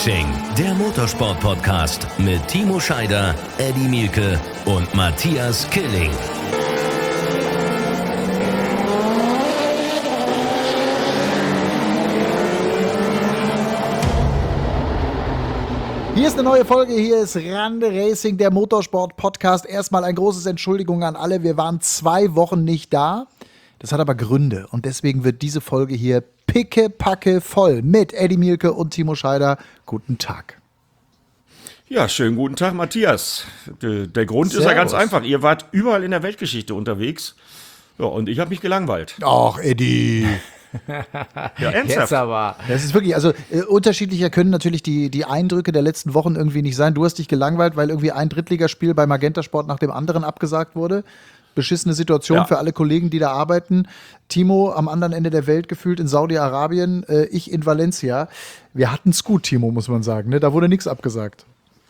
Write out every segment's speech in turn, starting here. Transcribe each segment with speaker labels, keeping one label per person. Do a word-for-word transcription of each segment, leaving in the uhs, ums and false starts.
Speaker 1: Racing, der Motorsport-Podcast mit Timo Scheider, Eddie Mielke und Matthias Killing.
Speaker 2: Hier ist eine neue Folge, hier ist Rande Racing, der Motorsport-Podcast. Erstmal ein großes Entschuldigung an alle, wir waren zwei Wochen nicht da. Das hat aber Gründe und deswegen wird diese Folge hier pickepacke voll mit Eddie Mielke und Timo Scheider. Guten Tag.
Speaker 3: Ja, schönen guten Tag, Matthias. Der, der Grund Servus. Ist ja ganz einfach. Ihr wart überall in der Weltgeschichte unterwegs. Ja, und ich habe mich gelangweilt.
Speaker 2: Ach, Eddie.
Speaker 3: Ja, ernsthaft.
Speaker 2: Jetzt aber. Das ist wirklich, also äh, unterschiedlicher können natürlich die, die Eindrücke der letzten Wochen irgendwie nicht sein. Du hast dich gelangweilt, weil irgendwie ein Drittligaspiel bei Magenta Sport nach dem anderen abgesagt wurde. Beschissene Situation ja. für alle Kollegen, die da arbeiten. Timo am anderen Ende der Welt gefühlt in Saudi-Arabien, äh, ich in Valencia. Wir hatten es gut, Timo, muss man sagen. Ne? Da wurde nichts abgesagt.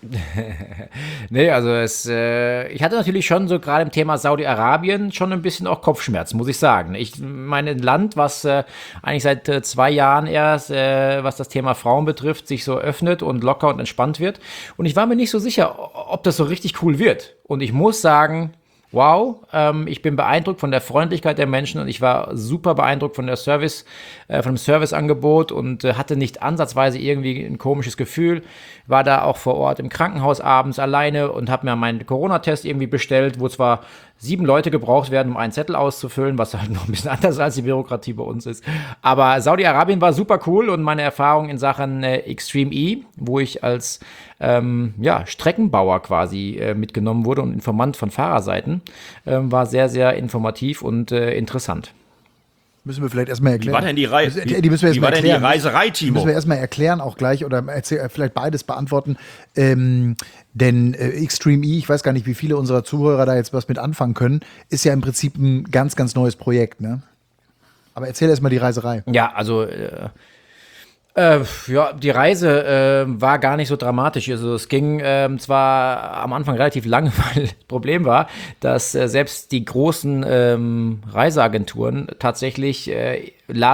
Speaker 4: Nee, also es, äh, ich hatte natürlich schon so gerade im Thema Saudi-Arabien schon ein bisschen auch Kopfschmerzen, muss ich sagen. Ich meine, ein Land, was äh, eigentlich seit äh, zwei Jahren erst, äh, was das Thema Frauen betrifft, sich so öffnet und locker und entspannt wird. Und ich war mir nicht so sicher, ob das so richtig cool wird. Und ich muss sagen, wow, ähm, ich bin beeindruckt von der Freundlichkeit der Menschen und ich war super beeindruckt von der Service, äh, von dem Serviceangebot und äh, hatte nicht ansatzweise irgendwie ein komisches Gefühl. War da auch vor Ort im Krankenhaus abends alleine und habe mir meinen Corona-Test irgendwie bestellt, wo zwar sieben Leute gebraucht werden, um einen Zettel auszufüllen, was halt noch ein bisschen anders als die Bürokratie bei uns ist. Aber Saudi-Arabien war super cool und meine Erfahrung in Sachen äh, Extreme E, wo ich als ähm, ja, Streckenbauer quasi äh, mitgenommen wurde und Informant von Fahrerseiten, äh, war sehr, sehr informativ und äh, interessant.
Speaker 2: Müssen wir vielleicht erstmal erklären.
Speaker 3: Wie war denn die, Rei-
Speaker 2: die, die müssen wir
Speaker 3: wie war denn die
Speaker 2: erklären.
Speaker 3: Reiserei, Timo?
Speaker 2: Müssen wir erstmal erklären auch gleich oder erzähl, vielleicht beides beantworten. Ähm, denn äh, Extreme E, ich weiß gar nicht, wie viele unserer Zuhörer da jetzt was mit anfangen können, ist ja im Prinzip ein ganz, ganz neues Projekt, ne? Aber erzähl erstmal die Reiserei.
Speaker 4: Ja, also äh, Äh, ja, die Reise äh, war gar nicht so dramatisch. Also es ging äh, zwar am Anfang relativ lange, weil das Problem war, dass äh, selbst die großen ähm, Reiseagenturen tatsächlich äh,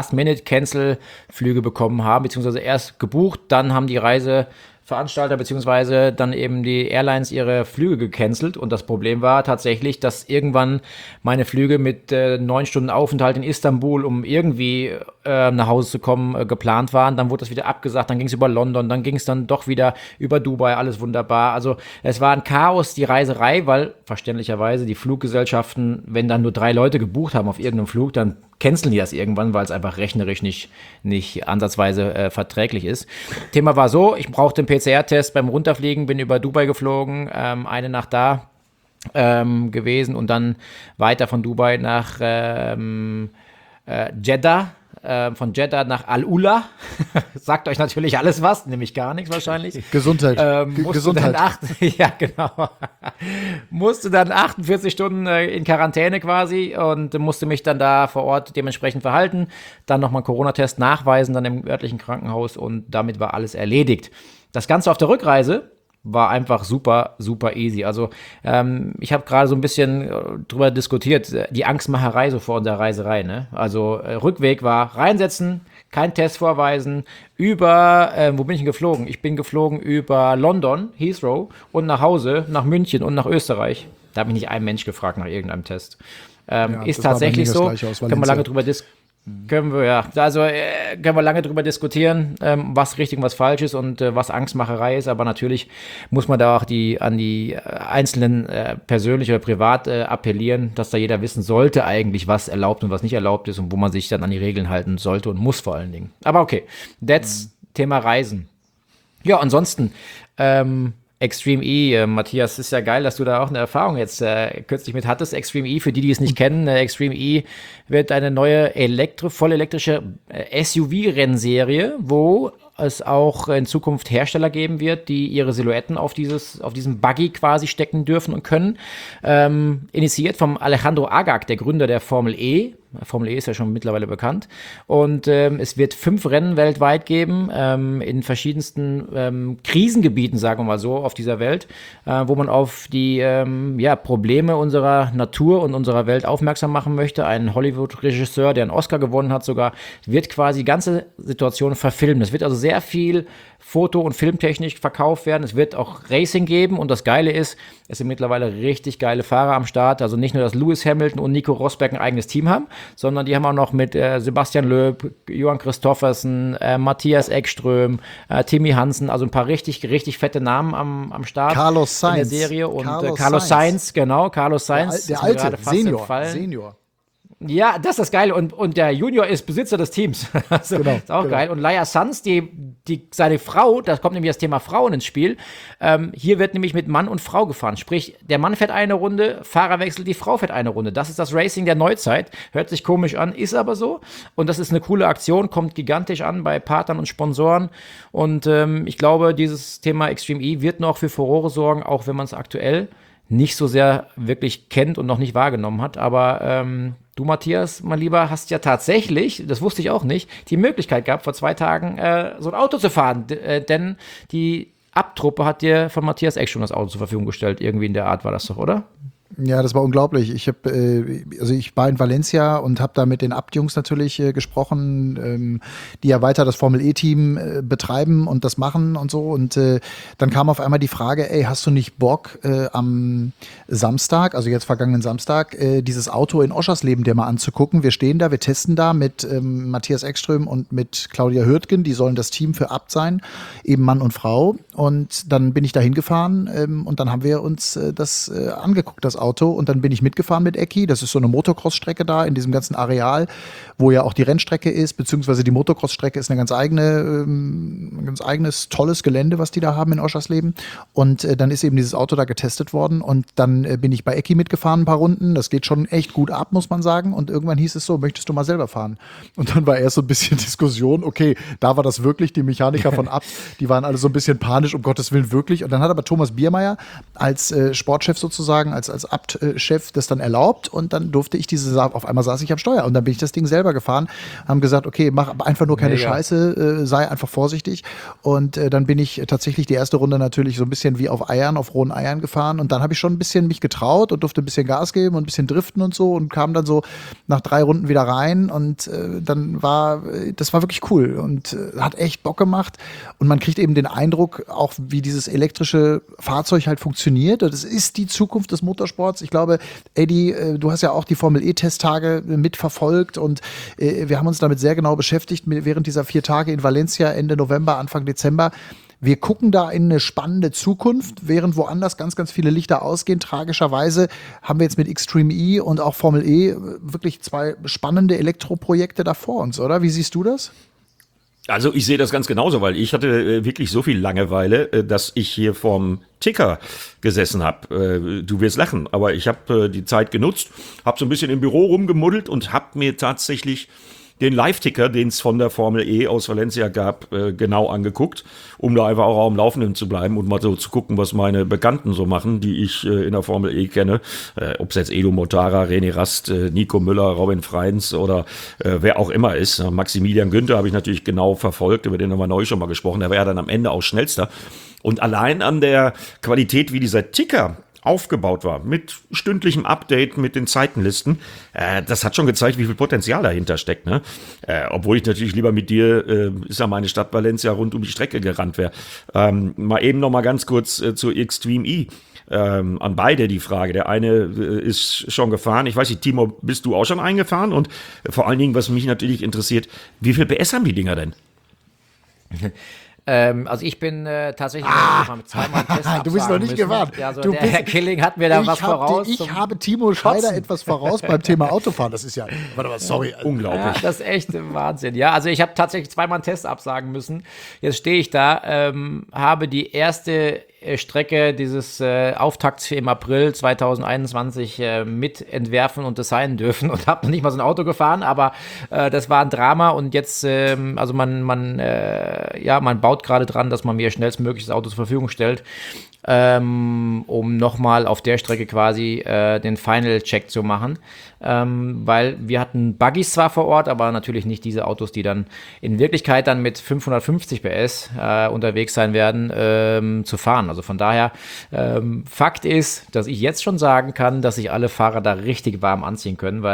Speaker 4: Last-Minute-Cancel-Flüge bekommen haben, beziehungsweise erst gebucht, dann haben die Reiseveranstalter beziehungsweise dann eben die Airlines ihre Flüge gecancelt und das Problem war tatsächlich, dass irgendwann meine Flüge mit äh, neun Stunden Aufenthalt in Istanbul, um irgendwie äh, nach Hause zu kommen, äh, geplant waren. Dann wurde das wieder abgesagt, dann ging es über London, dann ging es dann doch wieder über Dubai, alles wunderbar. Also es war ein Chaos, die Reiserei, weil verständlicherweise die Fluggesellschaften, wenn dann nur drei Leute gebucht haben auf irgendeinem Flug, dann canceln die das irgendwann, weil es einfach rechnerisch nicht, nicht ansatzweise äh, verträglich ist. Thema war so, ich brauchte einen P C R-Test beim Runterfliegen, bin über Dubai geflogen, ähm, eine Nacht da ähm, gewesen und dann weiter von Dubai nach ähm, äh, Jeddah. Von Jeddah nach Al-Ula. Sagt euch natürlich alles was, nämlich gar nichts wahrscheinlich.
Speaker 2: Gesundheit.
Speaker 4: Ähm, musste
Speaker 2: Gesundheit.
Speaker 4: Dann acht, ja, genau. musste dann achtundvierzig Stunden in Quarantäne quasi und musste mich dann da vor Ort dementsprechend verhalten. Dann nochmal einen Corona-Test nachweisen, dann im örtlichen Krankenhaus und damit war alles erledigt. Das Ganze auf der Rückreise war einfach super, super easy. Also ähm, ich habe gerade so ein bisschen äh, drüber diskutiert, die Angstmacherei so vor der Reiserei. Ne? Also äh, Rückweg war reinsetzen, kein Test vorweisen, über, äh, wo bin ich denn geflogen? Ich bin geflogen über London, Heathrow und nach Hause, nach München und nach Österreich. Da hat mich nicht ein Mensch gefragt nach irgendeinem Test. Ähm, ja, ist tatsächlich so, können wir lange drüber diskutieren. Können wir, ja. Also äh, können wir lange drüber diskutieren, ähm, was richtig und was falsch ist und äh, was Angstmacherei ist, aber natürlich muss man da auch die, an die äh, Einzelnen äh, persönlich oder privat äh, appellieren, dass da jeder wissen sollte eigentlich, was erlaubt und was nicht erlaubt ist und wo man sich dann an die Regeln halten sollte und muss vor allen Dingen. Aber okay, that's mhm. Thema Reisen. Ja, ansonsten, ähm, Extreme E, äh, Matthias, ist ja geil, dass du da auch eine Erfahrung jetzt äh, kürzlich mit hattest. Extreme E, für die, die es nicht kennen, äh, Extreme E wird eine neue Elektro, voll elektrische äh, S U V-Rennserie, wo es auch in Zukunft Hersteller geben wird, die ihre Silhouetten auf dieses, auf diesem Buggy quasi stecken dürfen und können. Ähm, initiiert vom Alejandro Agag, der Gründer der Formel E. Formel E ist ja schon mittlerweile bekannt. Und ähm, es wird fünf Rennen weltweit geben, ähm, in verschiedensten ähm, Krisengebieten, sagen wir mal so, auf dieser Welt, äh, wo man auf die ähm, ja, Probleme unserer Natur und unserer Welt aufmerksam machen möchte. Ein Hollywood-Regisseur, der einen Oscar gewonnen hat sogar, wird quasi die ganze Situation verfilmen. Es wird also sehr viel Foto- und Filmtechnik verkauft werden. Es wird auch Racing geben und das Geile ist, es sind mittlerweile richtig geile Fahrer am Start. Also nicht nur, dass Lewis Hamilton und Nico Rosberg ein eigenes Team haben, sondern die haben auch noch mit äh, Sebastian Loeb, Johan Christoffersen, äh, Matthias Ekström, äh, Timmy Hansen, also ein paar richtig, richtig fette Namen am, am Start.
Speaker 2: Carlos Sainz.
Speaker 4: In der Serie. Und
Speaker 2: Carlos,
Speaker 4: äh, Carlos
Speaker 2: Sainz.
Speaker 4: Sainz, genau, Carlos Sainz.
Speaker 2: Der, der alte, Senior,
Speaker 4: Senior. Ja, das ist das Geile. Und, und der Junior ist Besitzer des Teams. Also,
Speaker 2: genau,
Speaker 4: ist auch
Speaker 2: genau.
Speaker 4: geil. Und Laia Sanz, die, die, seine Frau, da kommt nämlich das Thema Frauen ins Spiel. Ähm, hier wird nämlich mit Mann und Frau gefahren. Sprich, der Mann fährt eine Runde, Fahrer wechselt, die Frau fährt eine Runde. Das ist das Racing der Neuzeit. Hört sich komisch an, ist aber so. Und das ist eine coole Aktion, kommt gigantisch an bei Partnern und Sponsoren. Und ähm, ich glaube, dieses Thema Extreme E wird noch für Furore sorgen, auch wenn man es aktuell nicht so sehr wirklich kennt und noch nicht wahrgenommen hat. Aber ähm, du, Matthias, mein Lieber, hast ja tatsächlich, das wusste ich auch nicht, die Möglichkeit gehabt, vor zwei Tagen äh, so ein Auto zu fahren. D- äh, denn die Abtruppe hat dir von Matthias Ekström das Auto zur Verfügung gestellt. Irgendwie in der Art war das doch, oder?
Speaker 2: Ja, das war unglaublich. Ich habe, äh, also ich war in Valencia und habe da mit den Abt-Jungs natürlich äh, gesprochen, ähm, die ja weiter das Formel-E-Team äh, betreiben und das machen und so. Und äh, dann kam auf einmal die Frage, ey, hast du nicht Bock äh, am Samstag, also jetzt vergangenen Samstag, äh, dieses Auto in Oschersleben dir mal anzugucken? Wir stehen da, wir testen da mit ähm, Matthias Ekström und mit Claudia Hürtgen, die sollen das Team für Abt sein, eben Mann und Frau. Und dann bin ich da hingefahren ähm, und dann haben wir uns äh, das äh, angeguckt, das Auto, und dann bin ich mitgefahren mit Ecki. Das ist so eine Motocross-Strecke da in diesem ganzen Areal, wo ja auch die Rennstrecke ist, beziehungsweise die Motocross-Strecke ist eine ganz eigene, ähm, ein ganz eigenes, tolles Gelände, was die da haben in Oschersleben. Und äh, dann ist eben dieses Auto da getestet worden und dann äh, bin ich bei Ecki mitgefahren ein paar Runden. Das geht schon echt gut ab, muss man sagen. Und irgendwann hieß es so, möchtest du mal selber fahren? Und dann war erst so ein bisschen Diskussion, okay, da war das wirklich, die Mechaniker von Abt, die waren alle so ein bisschen panisch, um Gottes Willen wirklich. Und dann hat aber Thomas Biermeier als äh, Sportchef sozusagen, als, als Abt-Chef das dann erlaubt und dann durfte ich diese, auf einmal saß ich am Steuer und dann bin ich das Ding selber gefahren, haben gesagt, okay, mach aber einfach nur keine
Speaker 4: Mega.
Speaker 2: Scheiße, äh, sei einfach vorsichtig und äh, dann bin ich tatsächlich die erste Runde natürlich so ein bisschen wie auf Eiern, auf rohen Eiern gefahren und dann habe ich schon ein bisschen mich getraut und durfte ein bisschen Gas geben und ein bisschen driften und so und kam dann so nach drei Runden wieder rein und äh, dann war, das war wirklich cool und äh, hat echt Bock gemacht und man kriegt eben den Eindruck, auch wie dieses elektrische Fahrzeug halt funktioniert und es ist die Zukunft des Motorsports. Ich glaube, Eddie, du hast ja auch die Formel-E-Testtage mitverfolgt und äh, wir haben uns damit sehr genau beschäftigt während dieser vier Tage in Valencia Ende November, Anfang Dezember. Wir gucken da in eine spannende Zukunft, während woanders ganz, ganz viele Lichter ausgehen. Tragischerweise haben wir jetzt mit Extreme E und auch Formel E wirklich zwei spannende Elektroprojekte da vor uns, oder? Wie siehst du das?
Speaker 3: Also ich sehe das ganz genauso, weil ich hatte äh, wirklich so viel Langeweile, äh, dass ich hier vorm Ticker gesessen habe. Äh, du wirst lachen, aber ich habe äh, die Zeit genutzt, habe so ein bisschen im Büro rumgemuddelt und habe mir tatsächlich den Live-Ticker, den es von der Formel E aus Valencia gab, äh, genau angeguckt, um da einfach auch am Laufenden zu bleiben und mal so zu gucken, was meine Bekannten so machen, die ich äh, in der Formel E kenne. Äh, Ob es jetzt Edo Mortara, René Rast, äh, Nico Müller, Robin Freins oder äh, wer auch immer ist. Maximilian Günther habe ich natürlich genau verfolgt, über den haben wir neu schon mal gesprochen. Der war ja dann am Ende auch schnellster. Und allein an der Qualität, wie dieser Ticker aufgebaut war, mit stündlichem Update, mit den Zeitenlisten, äh, das hat schon gezeigt, wie viel Potenzial dahinter steckt. Ne? Äh, obwohl ich natürlich lieber mit dir, äh, ist ja meine Stadt Valencia, rund um die Strecke gerannt wäre. Ähm, mal eben noch mal ganz kurz äh, zu Extreme E. Ähm, an beide die Frage. Der eine äh, ist schon gefahren. Ich weiß nicht, Timo, bist du auch schon eingefahren? Und äh, vor allen Dingen, was mich natürlich interessiert, wie viel P S haben die Dinger denn?
Speaker 4: Ähm, also ich bin äh, tatsächlich ah, zweimal Test
Speaker 2: du bist noch nicht
Speaker 4: müssen.
Speaker 2: gefahren.
Speaker 4: Ja, so
Speaker 2: du
Speaker 4: der
Speaker 2: bist,
Speaker 4: Herr Killing hat mir da was
Speaker 2: hab
Speaker 4: voraus.
Speaker 2: Die, ich habe Timo Scheider etwas voraus beim Thema Autofahren. Das ist ja, warte mal, sorry.
Speaker 3: Unglaublich.
Speaker 4: Ja, das ist echt Wahnsinn. Ja, also ich habe tatsächlich zweimal einen Test absagen müssen. Jetzt stehe ich da, ähm, habe die erste Strecke dieses äh, Auftakts im April zweitausendeinundzwanzig äh, mitentwerfen und designen dürfen und habe noch nicht mal so ein Auto gefahren, aber äh, das war ein Drama und jetzt, ähm, also man, man, äh, ja, man baut gerade dran, dass man mir schnellstmöglich das Auto zur Verfügung stellt, ähm, um nochmal auf der Strecke quasi äh, den Final-Check zu machen, ähm, weil wir hatten Buggies zwar vor Ort, aber natürlich nicht diese Autos, die dann in Wirklichkeit dann mit fünfhundertfünfzig P S äh, unterwegs sein werden, ähm, zu fahren. Also von daher, ähm, Fakt ist, dass ich jetzt schon sagen kann, dass sich alle Fahrer da richtig warm anziehen können, weil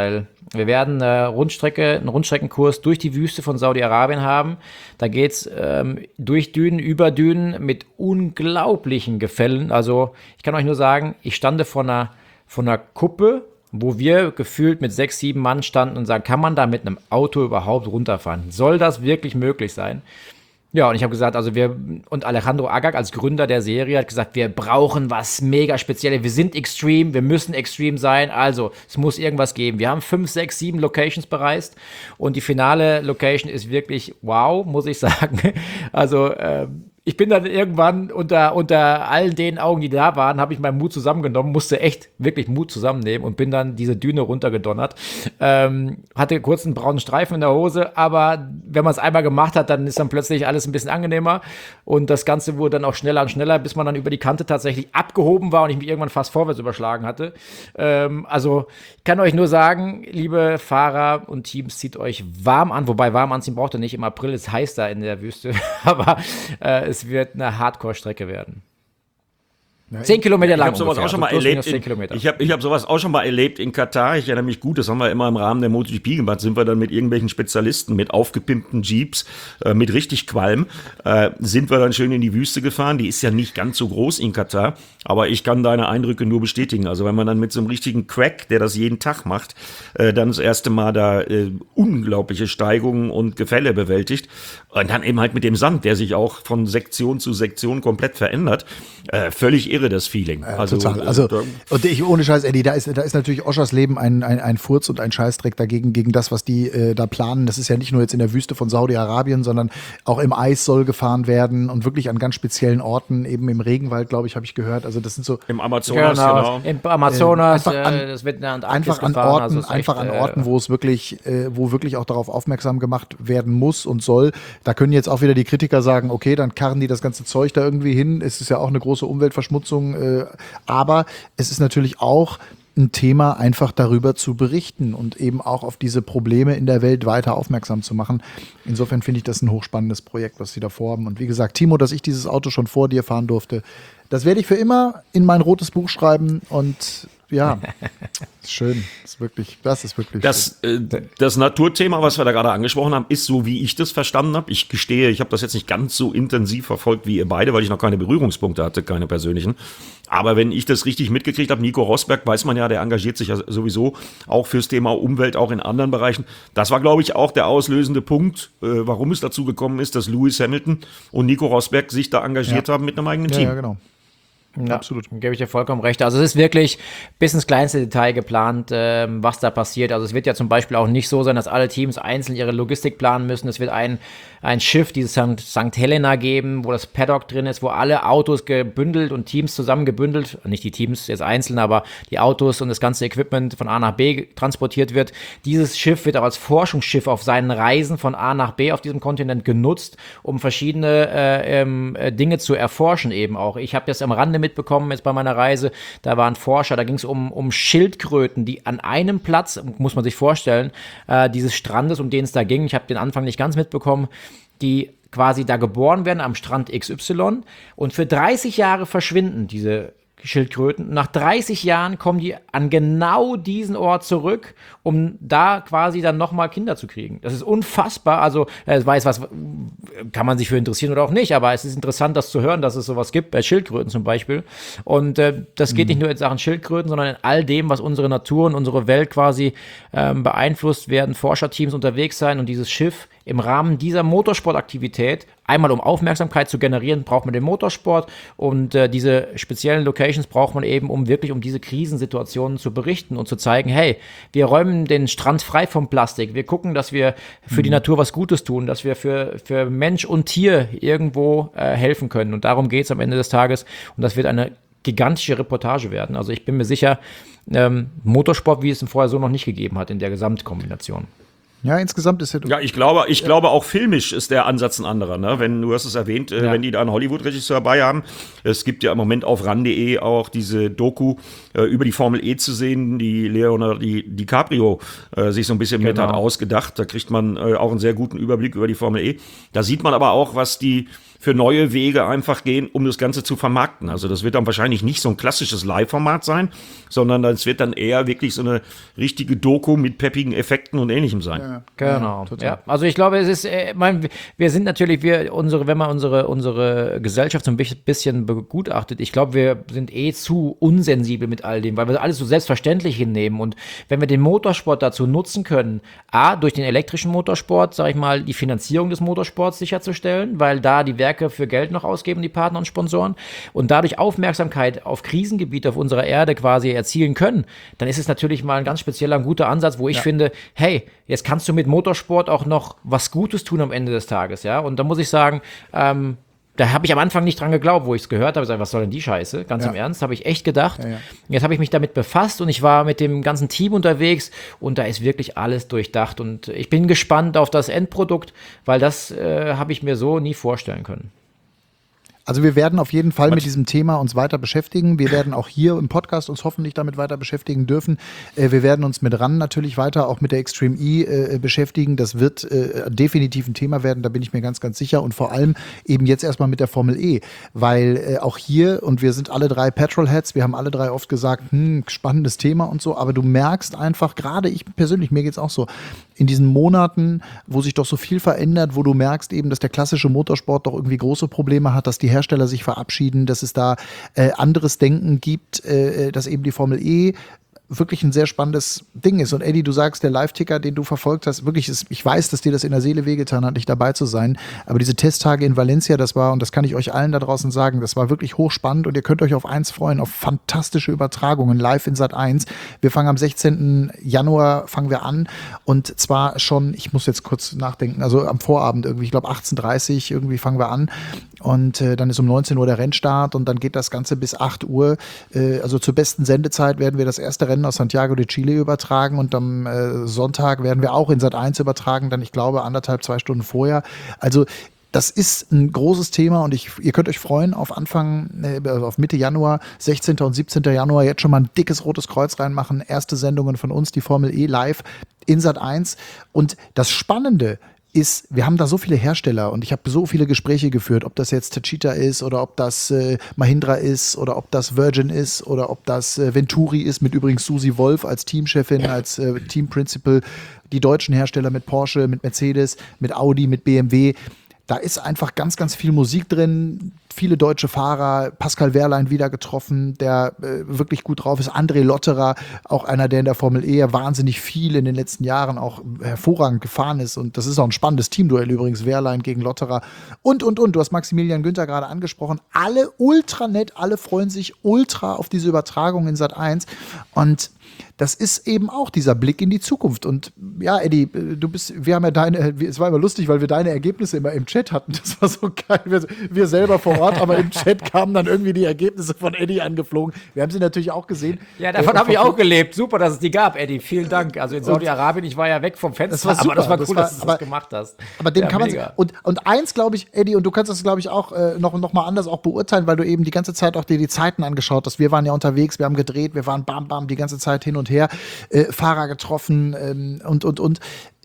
Speaker 4: Wir werden eine Rundstrecke, einen Rundstreckenkurs durch die Wüste von Saudi-Arabien haben. Da geht's ähm, durch Dünen, über Dünen mit unglaublichen Gefällen. Also ich kann euch nur sagen, ich stande vor einer, vor einer Kuppe, wo wir gefühlt mit sechs, sieben Mann standen und sagen, kann man da mit einem Auto überhaupt runterfahren? Soll das wirklich möglich sein? Ja, und ich habe gesagt, also wir, und Alejandro Agag als Gründer der Serie hat gesagt, wir brauchen was mega Spezielles, wir sind extrem, wir müssen extrem sein, also es muss irgendwas geben. Wir haben fünf, sechs, sieben Locations bereist und die finale Location ist wirklich wow, muss ich sagen. Also äh, ich bin dann irgendwann unter, unter all den Augen, die da waren, habe ich meinen Mut zusammengenommen, musste echt wirklich Mut zusammennehmen und bin dann diese Düne runtergedonnert. Ähm, hatte kurz einen braunen Streifen in der Hose, aber wenn man es einmal gemacht hat, dann ist dann plötzlich alles ein bisschen angenehmer und das Ganze wurde dann auch schneller und schneller, bis man dann über die Kante tatsächlich abgehoben war und ich mich irgendwann fast vorwärts überschlagen hatte. Ähm, also ich kann euch nur sagen, liebe Fahrer und Teams, zieht euch warm an, wobei warm anziehen braucht ihr nicht, im April ist heiß da in der Wüste, aber äh, es wird eine Hardcore-Strecke werden.
Speaker 2: Ja,
Speaker 4: Zehn Kilometer
Speaker 3: Ich
Speaker 4: lang
Speaker 3: habe sowas
Speaker 4: ungefähr,
Speaker 3: auch schon mal
Speaker 4: also plus minus
Speaker 3: erlebt.
Speaker 4: zehn Kilometer.
Speaker 3: In, ich habe ich hab sowas auch schon mal erlebt in Katar. Ich erinnere mich gut, das haben wir immer im Rahmen der MotoGP gemacht. Sind wir dann mit irgendwelchen Spezialisten, mit aufgepimpten Jeeps, äh, mit richtig Qualm, äh, sind wir dann schön in die Wüste gefahren. Die ist ja nicht ganz so groß in Katar, aber ich kann deine Eindrücke nur bestätigen. Also wenn man dann mit so einem richtigen Crack, der das jeden Tag macht, äh, dann das erste Mal da äh, unglaubliche Steigungen und Gefälle bewältigt und dann eben halt mit dem Sand, der sich auch von Sektion zu Sektion komplett verändert, äh, völlig irre das Feeling.
Speaker 2: Ja,
Speaker 3: Also,
Speaker 2: total. Also,
Speaker 3: äh,
Speaker 2: und ich, ohne Scheiß, Eddie, da ist, da ist natürlich Oschers Leben ein, ein, ein Furz und ein Scheißdreck dagegen, gegen das, was die äh, da planen. Das ist ja nicht nur jetzt in der Wüste von Saudi-Arabien, sondern auch im Eis soll gefahren werden und wirklich an ganz speziellen Orten, eben im Regenwald, glaube ich, habe ich gehört. Also, das sind so.
Speaker 3: Im Amazonas,
Speaker 4: Genau,
Speaker 3: genau.
Speaker 4: im Amazonas,
Speaker 2: Äh, einfach an-
Speaker 4: äh, das wird in der Antarktis
Speaker 2: Einfach an
Speaker 4: gefahren,
Speaker 2: Orten,
Speaker 4: also es ist
Speaker 2: einfach
Speaker 4: echt,
Speaker 2: an
Speaker 4: äh,
Speaker 2: Orten, wo es wirklich, äh, wo wirklich auch darauf aufmerksam gemacht werden muss und soll. Da können jetzt auch wieder die Kritiker sagen, okay, dann karren die das ganze Zeug da irgendwie hin. Es ist ja auch eine große Umweltverschmutzung, äh, aber es ist natürlich auch ein Thema, einfach darüber zu berichten und eben auch auf diese Probleme in der Welt weiter aufmerksam zu machen. Insofern finde ich das ein hochspannendes Projekt, was sie da vorhaben. Und wie gesagt, Timo, dass ich dieses Auto schon vor dir fahren durfte, das werde ich für immer in mein rotes Buch schreiben und ja, ist schön. Ist wirklich, das ist wirklich
Speaker 3: Das, äh, das Naturthema, was wir da gerade angesprochen haben, ist so, wie ich das verstanden habe. Ich gestehe, ich habe das jetzt nicht ganz so intensiv verfolgt wie ihr beide, weil ich noch keine Berührungspunkte hatte, keine persönlichen. Aber wenn ich das richtig mitgekriegt habe, Nico Rosberg, weiß man ja, der engagiert sich ja sowieso auch fürs Thema Umwelt, auch in anderen Bereichen. Das war, glaube ich, auch der auslösende Punkt, äh, warum es dazu gekommen ist, dass Lewis Hamilton und Nico Rosberg sich da engagiert
Speaker 2: Ja.
Speaker 3: haben mit einem eigenen
Speaker 2: Ja,
Speaker 3: Team.
Speaker 2: ja, genau.
Speaker 4: Ja,
Speaker 2: Absolut.
Speaker 4: Gebe ich dir vollkommen recht. Also es ist wirklich bis ins kleinste Detail geplant, ähm, was da passiert. Also es wird ja zum Beispiel auch nicht so sein, dass alle Teams einzeln ihre Logistik planen müssen. Es wird ein, ein Schiff, dieses Sankt Helena geben, wo das Paddock drin ist, wo alle Autos gebündelt und Teams zusammengebündelt, nicht die Teams jetzt einzeln, aber die Autos und das ganze Equipment von A nach B transportiert wird. Dieses Schiff wird auch als Forschungsschiff auf seinen Reisen von A nach B auf diesem Kontinent genutzt, um verschiedene äh, ähm, äh, Dinge zu erforschen eben auch. Ich habe das am Rande mitbekommen jetzt bei meiner Reise, da waren Forscher, da ging es um, um Schildkröten, die an einem Platz, muss man sich vorstellen, äh, dieses Strandes, um den es da ging, ich habe den Anfang nicht ganz mitbekommen, die quasi da geboren werden am Strand X Y und für dreißig Jahre verschwinden diese Schildkröten. Nach dreißig Jahren kommen die an genau diesen Ort zurück, um da quasi dann nochmal Kinder zu kriegen. Das ist unfassbar. Also, es weiß was, kann man sich für interessieren oder auch nicht, aber es ist interessant, das zu hören, dass es sowas gibt, bei Schildkröten zum Beispiel. Und äh, das geht mhm. nicht nur in Sachen Schildkröten, sondern in all dem, was unsere Natur und unsere Welt quasi ähm, beeinflusst, werden Forscherteams unterwegs sein und dieses Schiff im Rahmen dieser Motorsportaktivität, einmal um Aufmerksamkeit zu generieren, braucht man den Motorsport und äh, diese speziellen Locations braucht man eben, um wirklich um diese Krisensituationen zu berichten und zu zeigen, hey, wir räumen den Strand frei vom Plastik, wir gucken, dass wir für mhm. die Natur was Gutes tun, dass wir für, für Mensch und Tier irgendwo äh, helfen können und darum geht es am Ende des Tages und das wird eine gigantische Reportage werden. Also ich bin mir sicher, ähm, Motorsport, wie es ihn vorher so noch nicht gegeben hat in der Gesamtkombination.
Speaker 2: Ja, insgesamt ist ja.
Speaker 3: Ja, ich glaube, ich glaube auch filmisch ist der Ansatz ein anderer. Ne? Wenn du hast es erwähnt, äh,
Speaker 4: Ja.
Speaker 3: wenn die da einen Hollywood-Regisseur dabei haben. Es gibt ja im Moment auf ran punkt de auch diese Doku äh, über die Formel E zu sehen, die Leonardo Di- DiCaprio äh, sich so ein bisschen mit
Speaker 4: Genau.
Speaker 3: hat ausgedacht. Da kriegt man äh, auch einen sehr guten Überblick über die Formel E. Da sieht man aber auch, was die für neue Wege einfach gehen, um das Ganze zu vermarkten. Also das wird dann wahrscheinlich nicht so ein klassisches Live-Format sein, sondern es wird dann eher wirklich so eine richtige Doku mit peppigen Effekten und Ähnlichem sein.
Speaker 2: Ja,
Speaker 4: Genau.
Speaker 2: Ja,
Speaker 4: Ja, also ich glaube, es ist, äh, mein, wir sind natürlich, wir unsere, wenn man unsere unsere Gesellschaft so ein bisschen begutachtet, ich glaube, wir sind eh zu unsensibel mit all dem, weil wir alles so selbstverständlich hinnehmen. Und wenn wir den Motorsport dazu nutzen können, a durch den elektrischen Motorsport, sage ich mal, die Finanzierung des Motorsports sicherzustellen, weil da die Werke für Geld noch ausgeben, die Partner und Sponsoren, und dadurch Aufmerksamkeit auf Krisengebiete auf unserer Erde quasi erzielen können, dann ist es natürlich mal ein ganz spezieller, ein guter Ansatz, wo ich ja. finde, hey, jetzt kannst du mit Motorsport auch noch was Gutes tun am Ende des Tages, ja, und da muss ich sagen, ähm, da habe ich am Anfang nicht dran geglaubt, wo ich es gehört habe, gesagt, was soll denn die Scheiße? Ganz ja. im Ernst, habe ich echt gedacht. Ja, ja. Jetzt habe ich mich damit befasst und ich war mit dem ganzen Team unterwegs und da ist wirklich alles durchdacht und ich bin gespannt auf das Endprodukt, weil das äh, habe ich mir so nie vorstellen können.
Speaker 2: Also wir werden auf jeden Fall mit diesem Thema uns weiter beschäftigen. Wir werden auch hier im Podcast uns hoffentlich damit weiter beschäftigen dürfen. Äh, wir werden uns mit R A N natürlich weiter auch mit der Extreme E äh, beschäftigen. Das wird äh, definitiv ein Thema werden, da bin ich mir ganz, ganz sicher. Und vor allem eben jetzt erstmal mit der Formel E. Weil äh, auch hier, und wir sind alle drei Petrolheads, wir haben alle drei oft gesagt, hm, spannendes Thema und so. Aber du merkst einfach, gerade ich persönlich, mir geht's auch so, in diesen Monaten, wo sich doch so viel verändert, wo du merkst eben, dass der klassische Motorsport doch irgendwie große Probleme hat, dass die Hersteller sich verabschieden, dass es da äh, anderes Denken gibt, äh, dass eben die Formel E wirklich ein sehr spannendes Ding ist. Und Eddie, du sagst, der Live-Ticker, den du verfolgt hast, wirklich ist, ich weiß, dass dir das in der Seele wehgetan hat, nicht dabei zu sein, aber diese Testtage in Valencia, das war, und das kann ich euch allen da draußen sagen, das war wirklich hochspannend und ihr könnt euch auf eins freuen, auf fantastische Übertragungen live in Sat eins. Wir fangen am sechzehnten Januar fangen wir an und zwar schon, ich muss jetzt kurz nachdenken, also am Vorabend irgendwie, ich glaube achtzehn Uhr dreißig irgendwie fangen wir an und äh, dann ist um neunzehn Uhr der Rennstart und dann geht das Ganze bis acht Uhr, äh, also zur besten Sendezeit werden wir das erste Rennen aus Santiago de Chile übertragen und am äh, Sonntag werden wir auch in Sat eins übertragen, dann ich glaube anderthalb, zwei Stunden vorher. Also das ist ein großes Thema und ich, ihr könnt euch freuen auf Anfang, äh, auf Mitte Januar, sechzehnten und siebzehnten Januar jetzt schon mal ein dickes rotes Kreuz reinmachen. Erste Sendungen von uns, die Formel E live in Sat eins. Und das Spannende ist, wir haben da so viele Hersteller und ich habe so viele Gespräche geführt, ob das jetzt Techeetah ist oder ob das äh, Mahindra ist oder ob das Virgin ist oder ob das äh, Venturi ist, mit übrigens Susi Wolf als Teamchefin, als äh, Teamprincipal, die deutschen Hersteller mit Porsche, mit Mercedes, mit Audi, mit B M W. Da ist einfach ganz, ganz viel Musik drin, viele deutsche Fahrer, Pascal Wehrlein wieder getroffen, der äh, wirklich gut drauf ist, André Lotterer, auch einer, der in der Formel E wahnsinnig viel in den letzten Jahren auch hervorragend gefahren ist und das ist auch ein spannendes Teamduell übrigens, Wehrlein gegen Lotterer und, und, und, du hast Maximilian Günther gerade angesprochen, alle ultra nett, alle freuen sich ultra auf diese Übertragung in Sat eins und das ist eben auch dieser Blick in die Zukunft. Und ja, Eddie, du bist, wir haben ja deine, es war immer lustig, weil wir deine Ergebnisse immer im Chat hatten. Das war so geil. Wir, wir selber vor Ort, aber im Chat kamen dann irgendwie die Ergebnisse von Eddie angeflogen. Wir haben sie natürlich auch gesehen.
Speaker 4: Ja, davon äh, habe ich auch gelebt. Super, dass es die gab, Eddie. Vielen Dank. Also in Saudi-Arabien, ich war ja weg vom Fenster,
Speaker 2: das war super,
Speaker 4: aber das war
Speaker 2: das
Speaker 4: cool,
Speaker 2: war,
Speaker 4: dass du
Speaker 2: aber,
Speaker 4: das gemacht hast.
Speaker 2: Aber dem
Speaker 4: ja,
Speaker 2: kann man
Speaker 4: mega.
Speaker 2: und, und eins, glaube ich, Eddie, und du kannst das, glaube ich, auch äh, noch, noch mal anders auch beurteilen, weil du eben die ganze Zeit auch dir die Zeiten angeschaut hast. Wir waren ja unterwegs, wir haben gedreht, wir waren bam, bam, die ganze Zeit hin und her. Äh, Fahrer getroffen ähm, und, und, und.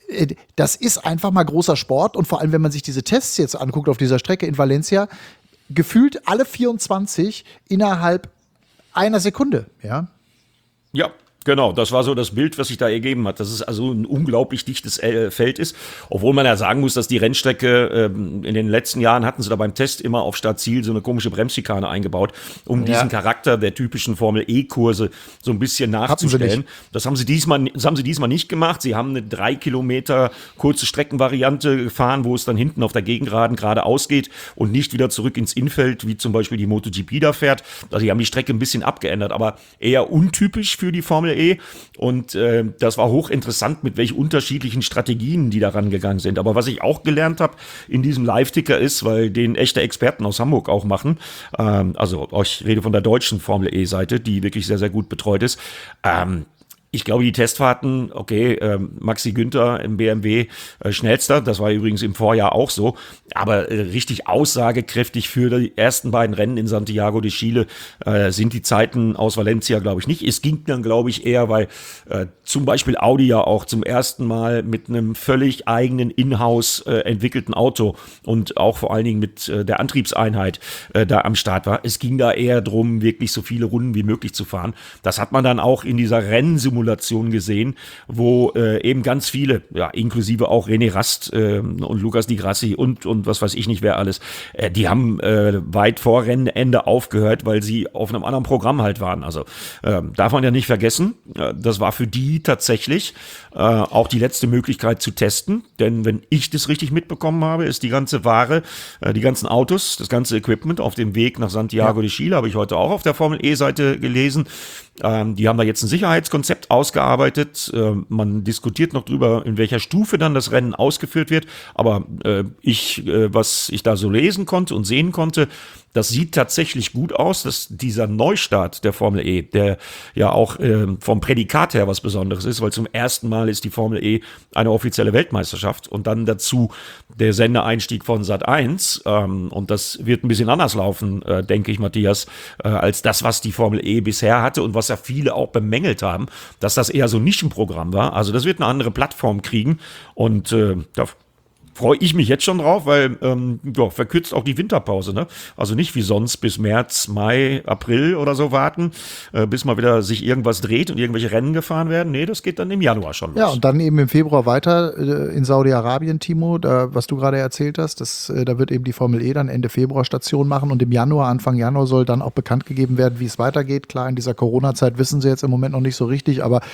Speaker 2: Das ist einfach mal großer Sport und vor allem, wenn man sich diese Tests jetzt anguckt auf dieser Strecke in Valencia, gefühlt alle vierundzwanzig innerhalb einer Sekunde, ja?
Speaker 3: Ja. Genau, das war so das Bild, was sich da ergeben hat, dass es also ein unglaublich dichtes äh, Feld ist, obwohl man ja sagen muss, dass die Rennstrecke, ähm, in den letzten Jahren hatten sie da beim Test immer auf Startziel so eine komische Bremsschikane eingebaut, um ja. diesen Charakter der typischen Formel-E-Kurse so ein bisschen nachzustellen. Das haben sie diesmal, das haben sie diesmal nicht gemacht. Sie haben eine drei Kilometer kurze Streckenvariante gefahren, wo es dann hinten auf der Gegengraden geradeaus geht und nicht wieder zurück ins Infeld, wie zum Beispiel die MotoGP da fährt. Also die haben die Strecke ein bisschen abgeändert, aber eher untypisch für die Formel E. Und äh, das war hochinteressant, mit welchen unterschiedlichen Strategien die da rangegangen sind. Aber was ich auch gelernt habe in diesem Live-Ticker ist, weil den echte Experten aus Hamburg auch machen, ähm, also ich rede von der deutschen Formel E-Seite, die wirklich sehr, sehr gut betreut ist, ähm, ich glaube, die Testfahrten, okay, ähm, Maxi Günther im B M W äh, schnellster, das war übrigens im Vorjahr auch so, aber äh, richtig aussagekräftig für die ersten beiden Rennen in Santiago de Chile äh, sind die Zeiten aus Valencia, glaube ich, nicht. Es ging dann, glaube ich, eher, weil äh, zum Beispiel Audi ja auch zum ersten Mal mit einem völlig eigenen Inhouse äh, entwickelten Auto und auch vor allen Dingen mit äh, der Antriebseinheit äh, da am Start war. Es ging da eher darum, wirklich so viele Runden wie möglich zu fahren. Das hat man dann auch in dieser Rennsimulation gesehen, wo äh, eben ganz viele, ja, inklusive auch René Rast äh, und Lucas Di Grassi und, und was weiß ich nicht wer alles, äh, die haben äh, weit vor Rennende aufgehört, weil sie auf einem anderen Programm halt waren. Also äh, darf man ja nicht vergessen, äh, das war für die tatsächlich äh, auch die letzte Möglichkeit zu testen, denn wenn ich das richtig mitbekommen habe, ist die ganze Ware, äh, die ganzen Autos, das ganze Equipment auf dem Weg nach Santiago ja. de Chile, habe ich heute auch auf der Formel E-Seite gelesen. Ähm, die haben da jetzt ein Sicherheitskonzept ausgearbeitet. Ähm, man diskutiert noch drüber, in welcher Stufe dann das Rennen ausgeführt wird. Aber äh, ich, äh, was ich da so lesen konnte und sehen konnte, das sieht tatsächlich gut aus, dass dieser Neustart der Formel E, der ja auch äh, vom Prädikat her was Besonderes ist, weil zum ersten Mal ist die Formel E eine offizielle Weltmeisterschaft und dann dazu der Sendeeinstieg von Sat eins. Ähm, und das wird ein bisschen anders laufen, äh, denke ich, Matthias, äh, als das, was die Formel E bisher hatte und was ja viele auch bemängelt haben, dass das eher so ein Nischenprogramm war. Also das wird eine andere Plattform kriegen und äh, da freue ich mich jetzt schon drauf, weil ähm, ja, verkürzt auch die Winterpause, ne? Also nicht wie sonst bis März, Mai, April oder so warten, äh, bis mal wieder sich irgendwas dreht und irgendwelche Rennen gefahren werden. Nee, das geht dann im Januar schon los.
Speaker 2: Ja, und dann eben im Februar weiter äh, in Saudi-Arabien, Timo, da, was du gerade erzählt hast, das, äh, da wird eben die Formel E dann Ende Februar Station machen und im Januar, Anfang Januar soll dann auch bekannt gegeben werden, wie es weitergeht. Klar, in dieser Corona-Zeit wissen sie jetzt im Moment noch nicht so richtig, aber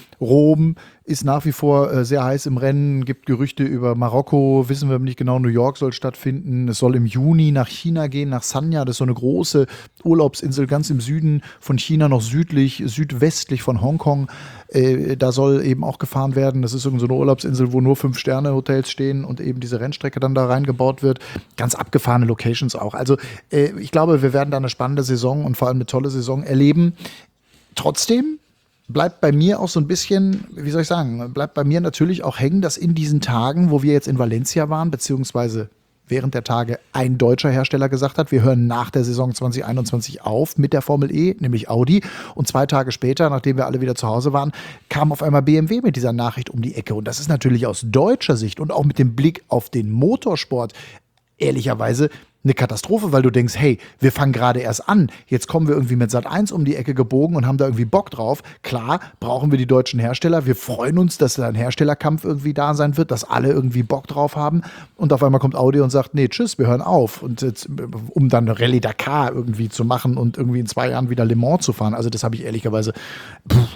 Speaker 2: Rom ist nach wie vor äh, sehr heiß im Rennen, gibt Gerüchte über Marokko, wissen wir nicht genau, New York soll stattfinden, es soll im Juni nach China gehen, nach Sanya, das ist so eine große Urlaubsinsel ganz im Süden von China, noch südlich, südwestlich von Hongkong, äh, da soll eben auch gefahren werden, das ist so eine Urlaubsinsel, wo nur Fünf-Sterne-Hotels stehen und eben diese Rennstrecke dann da reingebaut wird, ganz abgefahrene Locations auch, also äh, ich glaube, wir werden da eine spannende Saison und vor allem eine tolle Saison erleben, trotzdem bleibt bei mir auch so ein bisschen, wie soll ich sagen, bleibt bei mir natürlich auch hängen, dass in diesen Tagen, wo wir jetzt in Valencia waren, beziehungsweise während der Tage ein deutscher Hersteller gesagt hat, wir hören nach der Saison zwanzig einundzwanzig auf mit der Formel E, nämlich Audi. Und zwei Tage später, nachdem wir alle wieder zu Hause waren, kam auf einmal B M W mit dieser Nachricht um die Ecke. Und das ist natürlich aus deutscher Sicht und auch mit dem Blick auf den Motorsport ehrlicherweise eine Katastrophe, weil du denkst, hey, wir fangen gerade erst an, jetzt kommen wir irgendwie mit Sat eins um die Ecke gebogen und haben da irgendwie Bock drauf. Klar, brauchen wir die deutschen Hersteller, wir freuen uns, dass da ein Herstellerkampf irgendwie da sein wird, dass alle irgendwie Bock drauf haben und auf einmal kommt Audi und sagt, nee, tschüss, wir hören auf. Und jetzt, um dann eine Rallye Dakar irgendwie zu machen und irgendwie in zwei Jahren wieder Le Mans zu fahren, also das habe ich ehrlicherweise, pff,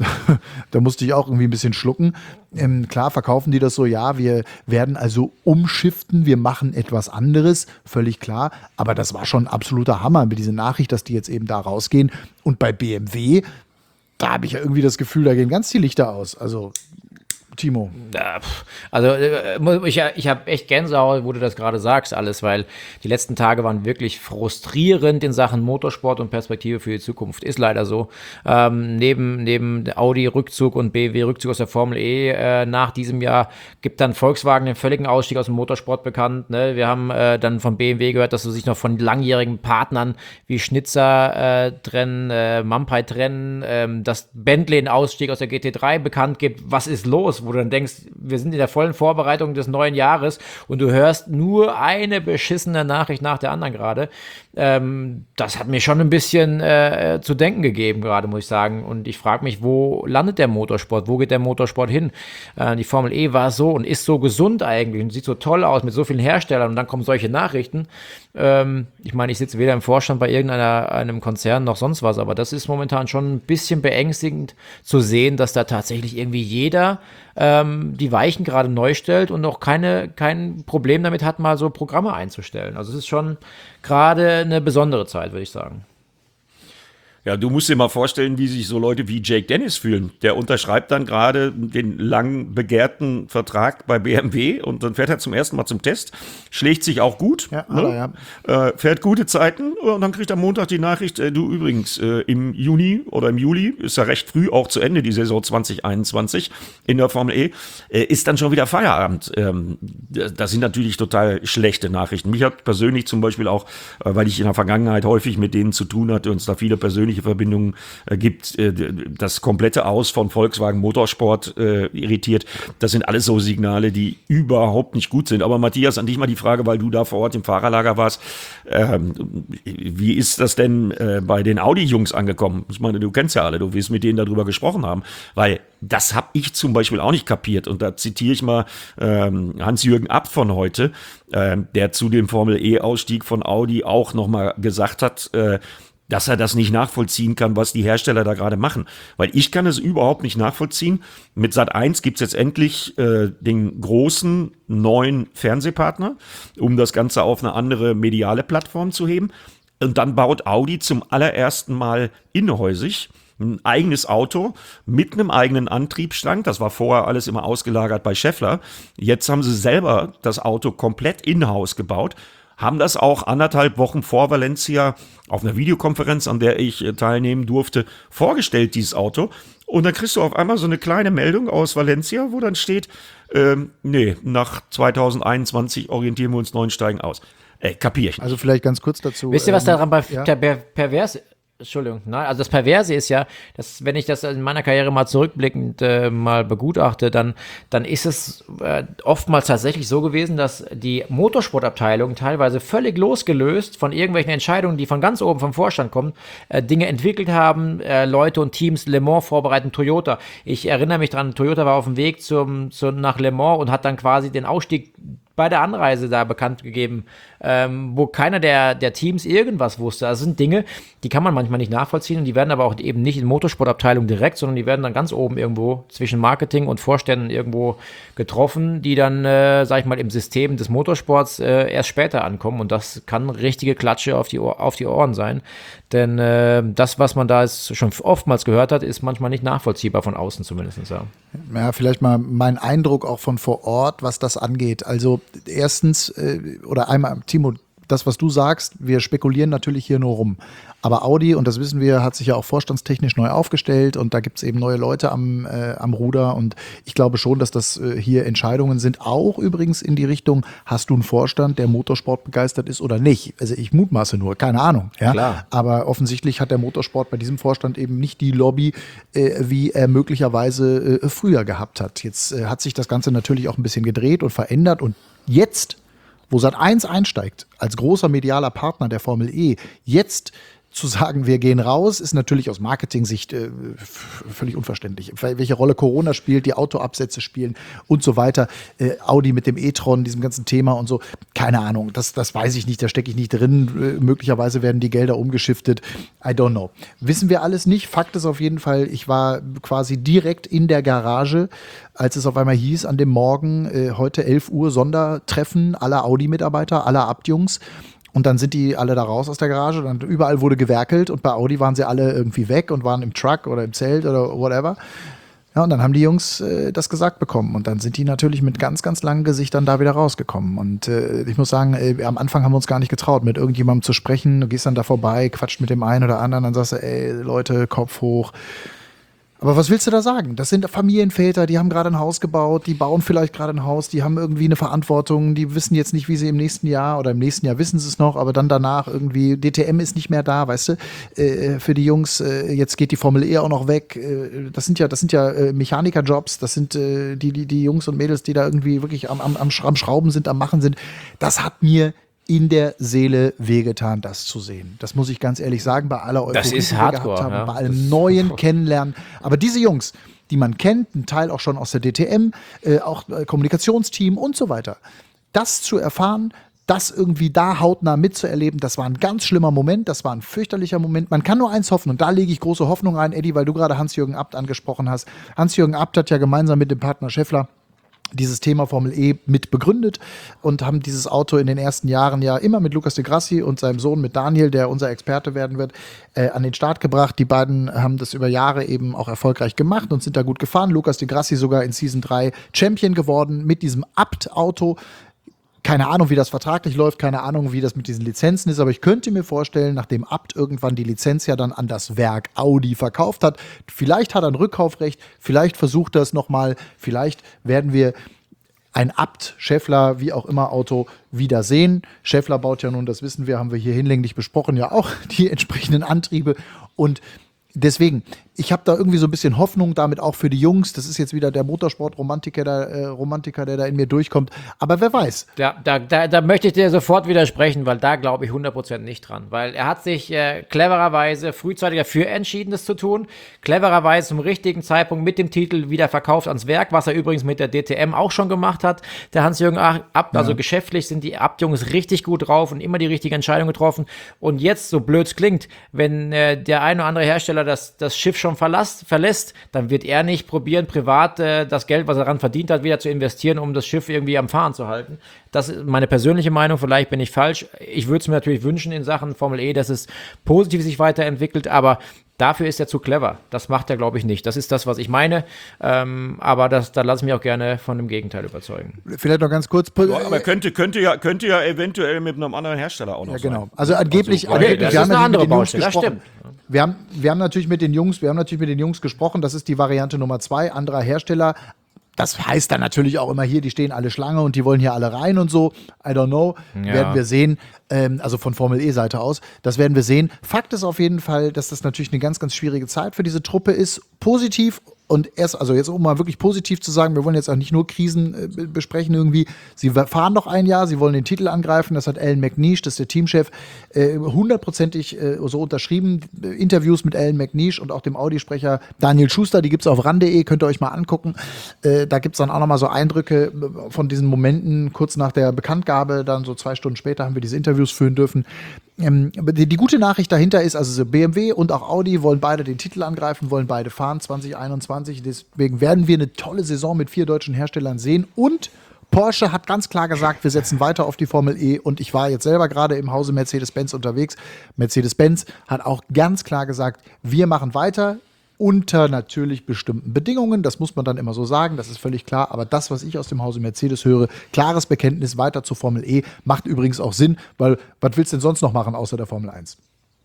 Speaker 2: da musste ich auch irgendwie ein bisschen schlucken. Ähm, klar verkaufen die das so, ja, wir werden also umschiften, wir machen etwas anderes, völlig klar, aber das war schon ein absoluter Hammer mit dieser Nachricht, dass die jetzt eben da rausgehen und bei B M W, da habe ich ja irgendwie das Gefühl, da gehen ganz die Lichter aus, also Timo.
Speaker 4: Also ich, ich habe echt Gänsehaut, wo du das gerade sagst, alles, weil die letzten Tage waren wirklich frustrierend in Sachen Motorsport und Perspektive für die Zukunft. Ist leider so. Ähm, neben, neben Audi-Rückzug und B M W-Rückzug aus der Formel E äh, nach diesem Jahr gibt dann Volkswagen den völligen Ausstieg aus dem Motorsport bekannt. Ne? Wir haben äh, dann von B M W gehört, dass sie sich noch von langjährigen Partnern wie Schnitzer äh, trennen, äh, Mampai trennen, äh, dass Bentley einen Ausstieg aus der G T drei bekannt gibt. Was ist los? Wo du dann denkst, wir sind in der vollen Vorbereitung des neuen Jahres und du hörst nur eine beschissene Nachricht nach der anderen gerade. Ähm, das hat mir schon ein bisschen äh, zu denken gegeben gerade, muss ich sagen. Und ich frage mich, wo landet der Motorsport? Wo geht der Motorsport hin? Äh, die Formel E war so und ist so gesund eigentlich und sieht so toll aus mit so vielen Herstellern und dann kommen solche Nachrichten. Ähm, ich meine, ich sitze weder im Vorstand bei irgendeinem Konzern noch sonst was, aber das ist momentan schon ein bisschen beängstigend zu sehen, dass da tatsächlich irgendwie jeder ähm, die Weichen gerade neu stellt und auch keine, kein Problem damit hat, mal so Programme einzustellen. Also es ist schon gerade eine besondere Zeit, würde ich sagen.
Speaker 3: Ja, du musst dir mal vorstellen, wie sich so Leute wie Jake Dennis fühlen. Der unterschreibt dann gerade den lang begehrten Vertrag bei B M W und dann fährt er zum ersten Mal zum Test, schlägt sich auch gut,
Speaker 2: ja,
Speaker 3: ne?
Speaker 2: ja.
Speaker 3: äh, fährt gute Zeiten und dann kriegt er am Montag die Nachricht, äh, du übrigens, äh, im Juni oder im Juli, ist ja recht früh auch zu Ende, die Saison zwanzig einundzwanzig in der Formel E, äh, ist dann schon wieder Feierabend. Ähm, das sind natürlich total schlechte Nachrichten. Mich hat persönlich zum Beispiel auch, äh, weil ich in der Vergangenheit häufig mit denen zu tun hatte und es da viele persönliche persönliche Verbindungen äh, gibt, äh, das komplette Aus von Volkswagen Motorsport äh, irritiert. Das sind alles so Signale, die überhaupt nicht gut sind. Aber Matthias, an dich mal die Frage, weil du da vor Ort im Fahrerlager warst. Ähm, wie ist das denn äh, bei den Audi-Jungs angekommen? Ich meine, du kennst ja alle, du wirst mit denen darüber gesprochen haben, weil das habe ich zum Beispiel auch nicht kapiert. Und da zitiere ich mal ähm, Hans-Jürgen Abt von heute, ähm, der zu dem Formel-E-Ausstieg von Audi auch nochmal gesagt hat, äh, dass er das nicht nachvollziehen kann, was die Hersteller da gerade machen. Weil ich kann es überhaupt nicht nachvollziehen. Mit Sat eins gibt es jetzt endlich äh, den großen neuen Fernsehpartner, um das Ganze auf eine andere mediale Plattform zu heben. Und dann baut Audi zum allerersten Mal innenhäusig ein eigenes Auto mit einem eigenen Antriebsstrang. Das war vorher alles immer ausgelagert bei Schaeffler. Jetzt haben sie selber das Auto komplett in-house gebaut, haben das auch anderthalb Wochen vor Valencia auf einer Videokonferenz, an der ich teilnehmen durfte, vorgestellt, dieses Auto. Und dann kriegst du auf einmal so eine kleine Meldung aus Valencia, wo dann steht, ähm, nee, nach zwanzig einundzwanzig orientieren wir uns neuen Steigen aus. Äh, kapier ich nicht.
Speaker 2: Also vielleicht ganz kurz dazu.
Speaker 4: Wisst ihr, was
Speaker 2: ähm,
Speaker 4: daran bei
Speaker 2: ja?
Speaker 4: per pervers ist? Entschuldigung, nein, also das Perverse ist ja, dass wenn ich das in meiner Karriere mal zurückblickend äh, mal begutachte, dann, dann ist es äh, oftmals tatsächlich so gewesen, dass die Motorsportabteilung teilweise völlig losgelöst von irgendwelchen Entscheidungen, die von ganz oben vom Vorstand kommen, äh, Dinge entwickelt haben, äh, Leute und Teams Le Mans vorbereiten, Toyota. Ich erinnere mich dran, Toyota war auf dem Weg zum, zum, nach Le Mans und hat dann quasi den Ausstieg bei der Anreise da bekannt gegeben, ähm, wo keiner der, der Teams irgendwas wusste. Das sind Dinge, die kann man manchmal nicht nachvollziehen und die werden aber auch eben nicht in Motorsportabteilung direkt, sondern die werden dann ganz oben irgendwo zwischen Marketing und Vorständen irgendwo getroffen, die dann, äh, sag ich mal, im System des Motorsports äh, erst später ankommen und das kann richtige Klatsche auf die, Ohr, auf die Ohren sein, denn äh, das, was man da jetzt schon oftmals gehört hat, ist manchmal nicht nachvollziehbar von außen zumindest. Ja.
Speaker 2: Ja, vielleicht mal mein Eindruck auch von vor Ort, was das angeht. Also erstens, äh, oder einmal, Timo, das, was du sagst, wir spekulieren natürlich hier nur rum. Aber Audi, und das wissen wir, hat sich ja auch vorstandstechnisch neu aufgestellt und da gibt es eben neue Leute am, äh, am Ruder und ich glaube schon, dass das äh, hier Entscheidungen sind, auch übrigens in die Richtung, hast du einen Vorstand, der Motorsport begeistert ist oder nicht? Also ich mutmaße nur, keine Ahnung. Ja?
Speaker 4: Klar.
Speaker 2: Aber offensichtlich hat der Motorsport bei diesem Vorstand eben nicht die Lobby, äh, wie er möglicherweise äh, früher gehabt hat. Jetzt äh, hat sich das Ganze natürlich auch ein bisschen gedreht und verändert und jetzt, wo Sat eins einsteigt, als großer medialer Partner der Formel E, jetzt zu sagen, wir gehen raus, ist natürlich aus Marketing-Sicht äh, f- völlig unverständlich. Welche Rolle Corona spielt, die Autoabsätze spielen und so weiter. Äh, Audi mit dem e-tron, diesem ganzen Thema und so. Keine Ahnung, das, das weiß ich nicht, da stecke ich nicht drin. Äh, möglicherweise werden die Gelder umgeschiftet. I don't know. Wissen wir alles nicht. Fakt ist auf jeden Fall, ich war quasi direkt in der Garage, als es auf einmal hieß, an dem Morgen, äh, heute elf Uhr Sondertreffen aller Audi-Mitarbeiter, aller Abt-Jungs. Und dann sind die alle da raus aus der Garage, dann überall wurde gewerkelt und bei Audi waren sie alle irgendwie weg und waren im Truck oder im Zelt oder whatever. Ja, und dann haben die Jungs äh, das gesagt bekommen und dann sind die natürlich mit ganz, ganz langen Gesichtern da wieder rausgekommen. Und äh, ich muss sagen, äh, am Anfang haben wir uns gar nicht getraut, mit irgendjemandem zu sprechen. Du gehst dann da vorbei, quatscht mit dem einen oder anderen, dann sagst du, ey, Leute, Kopf hoch. Aber was willst du da sagen? Das sind Familienväter, die haben gerade ein Haus gebaut, die bauen vielleicht gerade ein Haus, die haben irgendwie eine Verantwortung, die wissen jetzt nicht, wie sie im nächsten Jahr oder im nächsten Jahr wissen sie es noch, aber dann danach irgendwie, D T M ist nicht mehr da, weißt du, äh, für die Jungs, äh, jetzt geht die Formel E auch noch weg, äh, das sind ja, das sind ja äh, Mechanikerjobs, das sind äh, die, die, die Jungs und Mädels, die da irgendwie wirklich am, am, am Schrauben sind, am Machen sind. Das hat mir in der Seele wehgetan, das zu sehen. Das muss ich ganz ehrlich sagen, bei aller Euphorie,
Speaker 4: Das ist
Speaker 2: die wir
Speaker 4: Hardcore,
Speaker 2: gehabt haben,
Speaker 4: ja.
Speaker 2: bei allem neuen Kennenlernen. Aber diese Jungs, die man kennt, ein Teil auch schon aus der D T M, äh, auch äh, Kommunikationsteam und so weiter, das zu erfahren, das irgendwie da hautnah mitzuerleben, das war ein ganz schlimmer Moment, das war ein fürchterlicher Moment. Man kann nur eins hoffen und da lege ich große Hoffnung rein, Eddie, weil du gerade Hans-Jürgen Abt angesprochen hast. Hans-Jürgen Abt hat ja gemeinsam mit dem Partner Schaeffler dieses Thema Formel E mit begründet und haben dieses Auto in den ersten Jahren ja immer mit Lucas de Grassi und seinem Sohn mit Daniel, der unser Experte werden wird, äh, an den Start gebracht. Die beiden haben das über Jahre eben auch erfolgreich gemacht und sind da gut gefahren. Lucas de Grassi sogar in Season drei Champion geworden mit diesem Abt-Auto. Keine Ahnung, wie das vertraglich läuft, keine Ahnung, wie das mit diesen Lizenzen ist, aber ich könnte mir vorstellen, nachdem Abt irgendwann die Lizenz ja dann an das Werk Audi verkauft hat, vielleicht hat er ein Rückkaufrecht, vielleicht versucht er es nochmal, vielleicht werden wir ein Abt, Schaeffler, wie auch immer Auto wiedersehen. Schaeffler baut ja nun, das wissen wir, haben wir hier hinlänglich besprochen, ja auch die entsprechenden Antriebe Und deswegen, ich habe da irgendwie so ein bisschen Hoffnung damit auch für die Jungs. Das ist jetzt wieder der Motorsport-Romantiker, der, äh, Romantiker, der da in mir durchkommt. Aber wer weiß.
Speaker 4: Ja, da, da, da möchte ich dir sofort widersprechen, weil da glaube ich hundert Prozent nicht dran. Weil er hat sich äh, clevererweise frühzeitig dafür entschieden, das zu tun. Clevererweise zum richtigen Zeitpunkt mit dem Titel wieder verkauft ans Werk, was er übrigens mit der D T M auch schon gemacht hat. Der Hans-Jürgen Abt, also ja. geschäftlich sind die Abt-Jungs richtig gut drauf und immer die richtige Entscheidung getroffen. Und jetzt, so blöd es klingt, wenn äh, der ein oder andere Hersteller das, das Schiff schon verlässt, verlässt, dann wird er nicht probieren, privat äh, das Geld, was er daran verdient hat, wieder zu investieren, um das Schiff irgendwie am Fahren zu halten. Das ist meine persönliche Meinung, vielleicht bin ich falsch. Ich würde es mir natürlich wünschen in Sachen Formel E, dass es positiv sich weiterentwickelt, aber dafür ist er zu clever. Das macht er, glaube ich, nicht. Das ist das, was ich meine, ähm, aber das, da lasse ich mich auch gerne von dem Gegenteil überzeugen.
Speaker 2: Vielleicht noch ganz kurz.
Speaker 3: Ja, aber könnte, könnte, ja, könnte ja eventuell mit einem anderen Hersteller auch noch
Speaker 2: ja, genau.
Speaker 3: sein.
Speaker 2: Also angeblich,
Speaker 3: Also,
Speaker 2: angeblich
Speaker 4: das
Speaker 2: wir
Speaker 4: ist
Speaker 2: haben
Speaker 4: eine andere
Speaker 2: mit den Jungs
Speaker 4: Baustelle, das
Speaker 2: gesprochen.
Speaker 4: stimmt.
Speaker 2: Wir haben, wir haben natürlich mit den Jungs, wir haben natürlich mit den Jungs gesprochen. Das ist die Variante Nummer zwei, anderer Hersteller. Das heißt dann natürlich auch immer hier, die stehen alle Schlange und die wollen hier alle rein und so. I don't know.
Speaker 4: Ja.
Speaker 2: Werden wir sehen. Ähm, also von Formel E-Seite aus. Das werden wir sehen. Fakt ist auf jeden Fall, dass das natürlich eine ganz, ganz schwierige Zeit für diese Truppe ist. Positiv und erst, also jetzt um mal wirklich positiv zu sagen, wir wollen jetzt auch nicht nur Krisen äh, besprechen irgendwie. Sie fahren noch ein Jahr, sie wollen den Titel angreifen. Das hat Alan McNeish, das ist der Teamchef, äh, hundertprozentig äh, so unterschrieben. Interviews mit Alan McNeish und auch dem Audi-Sprecher Daniel Schuster, die gibt es auf ran punkt de, könnt ihr euch mal angucken. Äh, da gibt es dann auch nochmal so Eindrücke von diesen Momenten, kurz nach der Bekanntgabe, dann so zwei Stunden später haben wir diese Interviews führen dürfen. Ähm, die, die gute Nachricht dahinter ist, also so B M W und auch Audi wollen beide den Titel angreifen, wollen beide fahren zwanzig einundzwanzig. Deswegen werden wir eine tolle Saison mit vier deutschen Herstellern sehen. Und Porsche hat ganz klar gesagt, wir setzen weiter auf die Formel E. Und ich war jetzt selber gerade im Hause Mercedes-Benz unterwegs. Mercedes-Benz hat auch ganz klar gesagt, wir machen weiter. Unter natürlich bestimmten Bedingungen, das muss man dann immer so sagen, das ist völlig klar, aber das, was ich aus dem Hause Mercedes höre, klares Bekenntnis weiter zur Formel E, macht übrigens auch Sinn, weil was willst du denn sonst noch machen außer der Formel eins?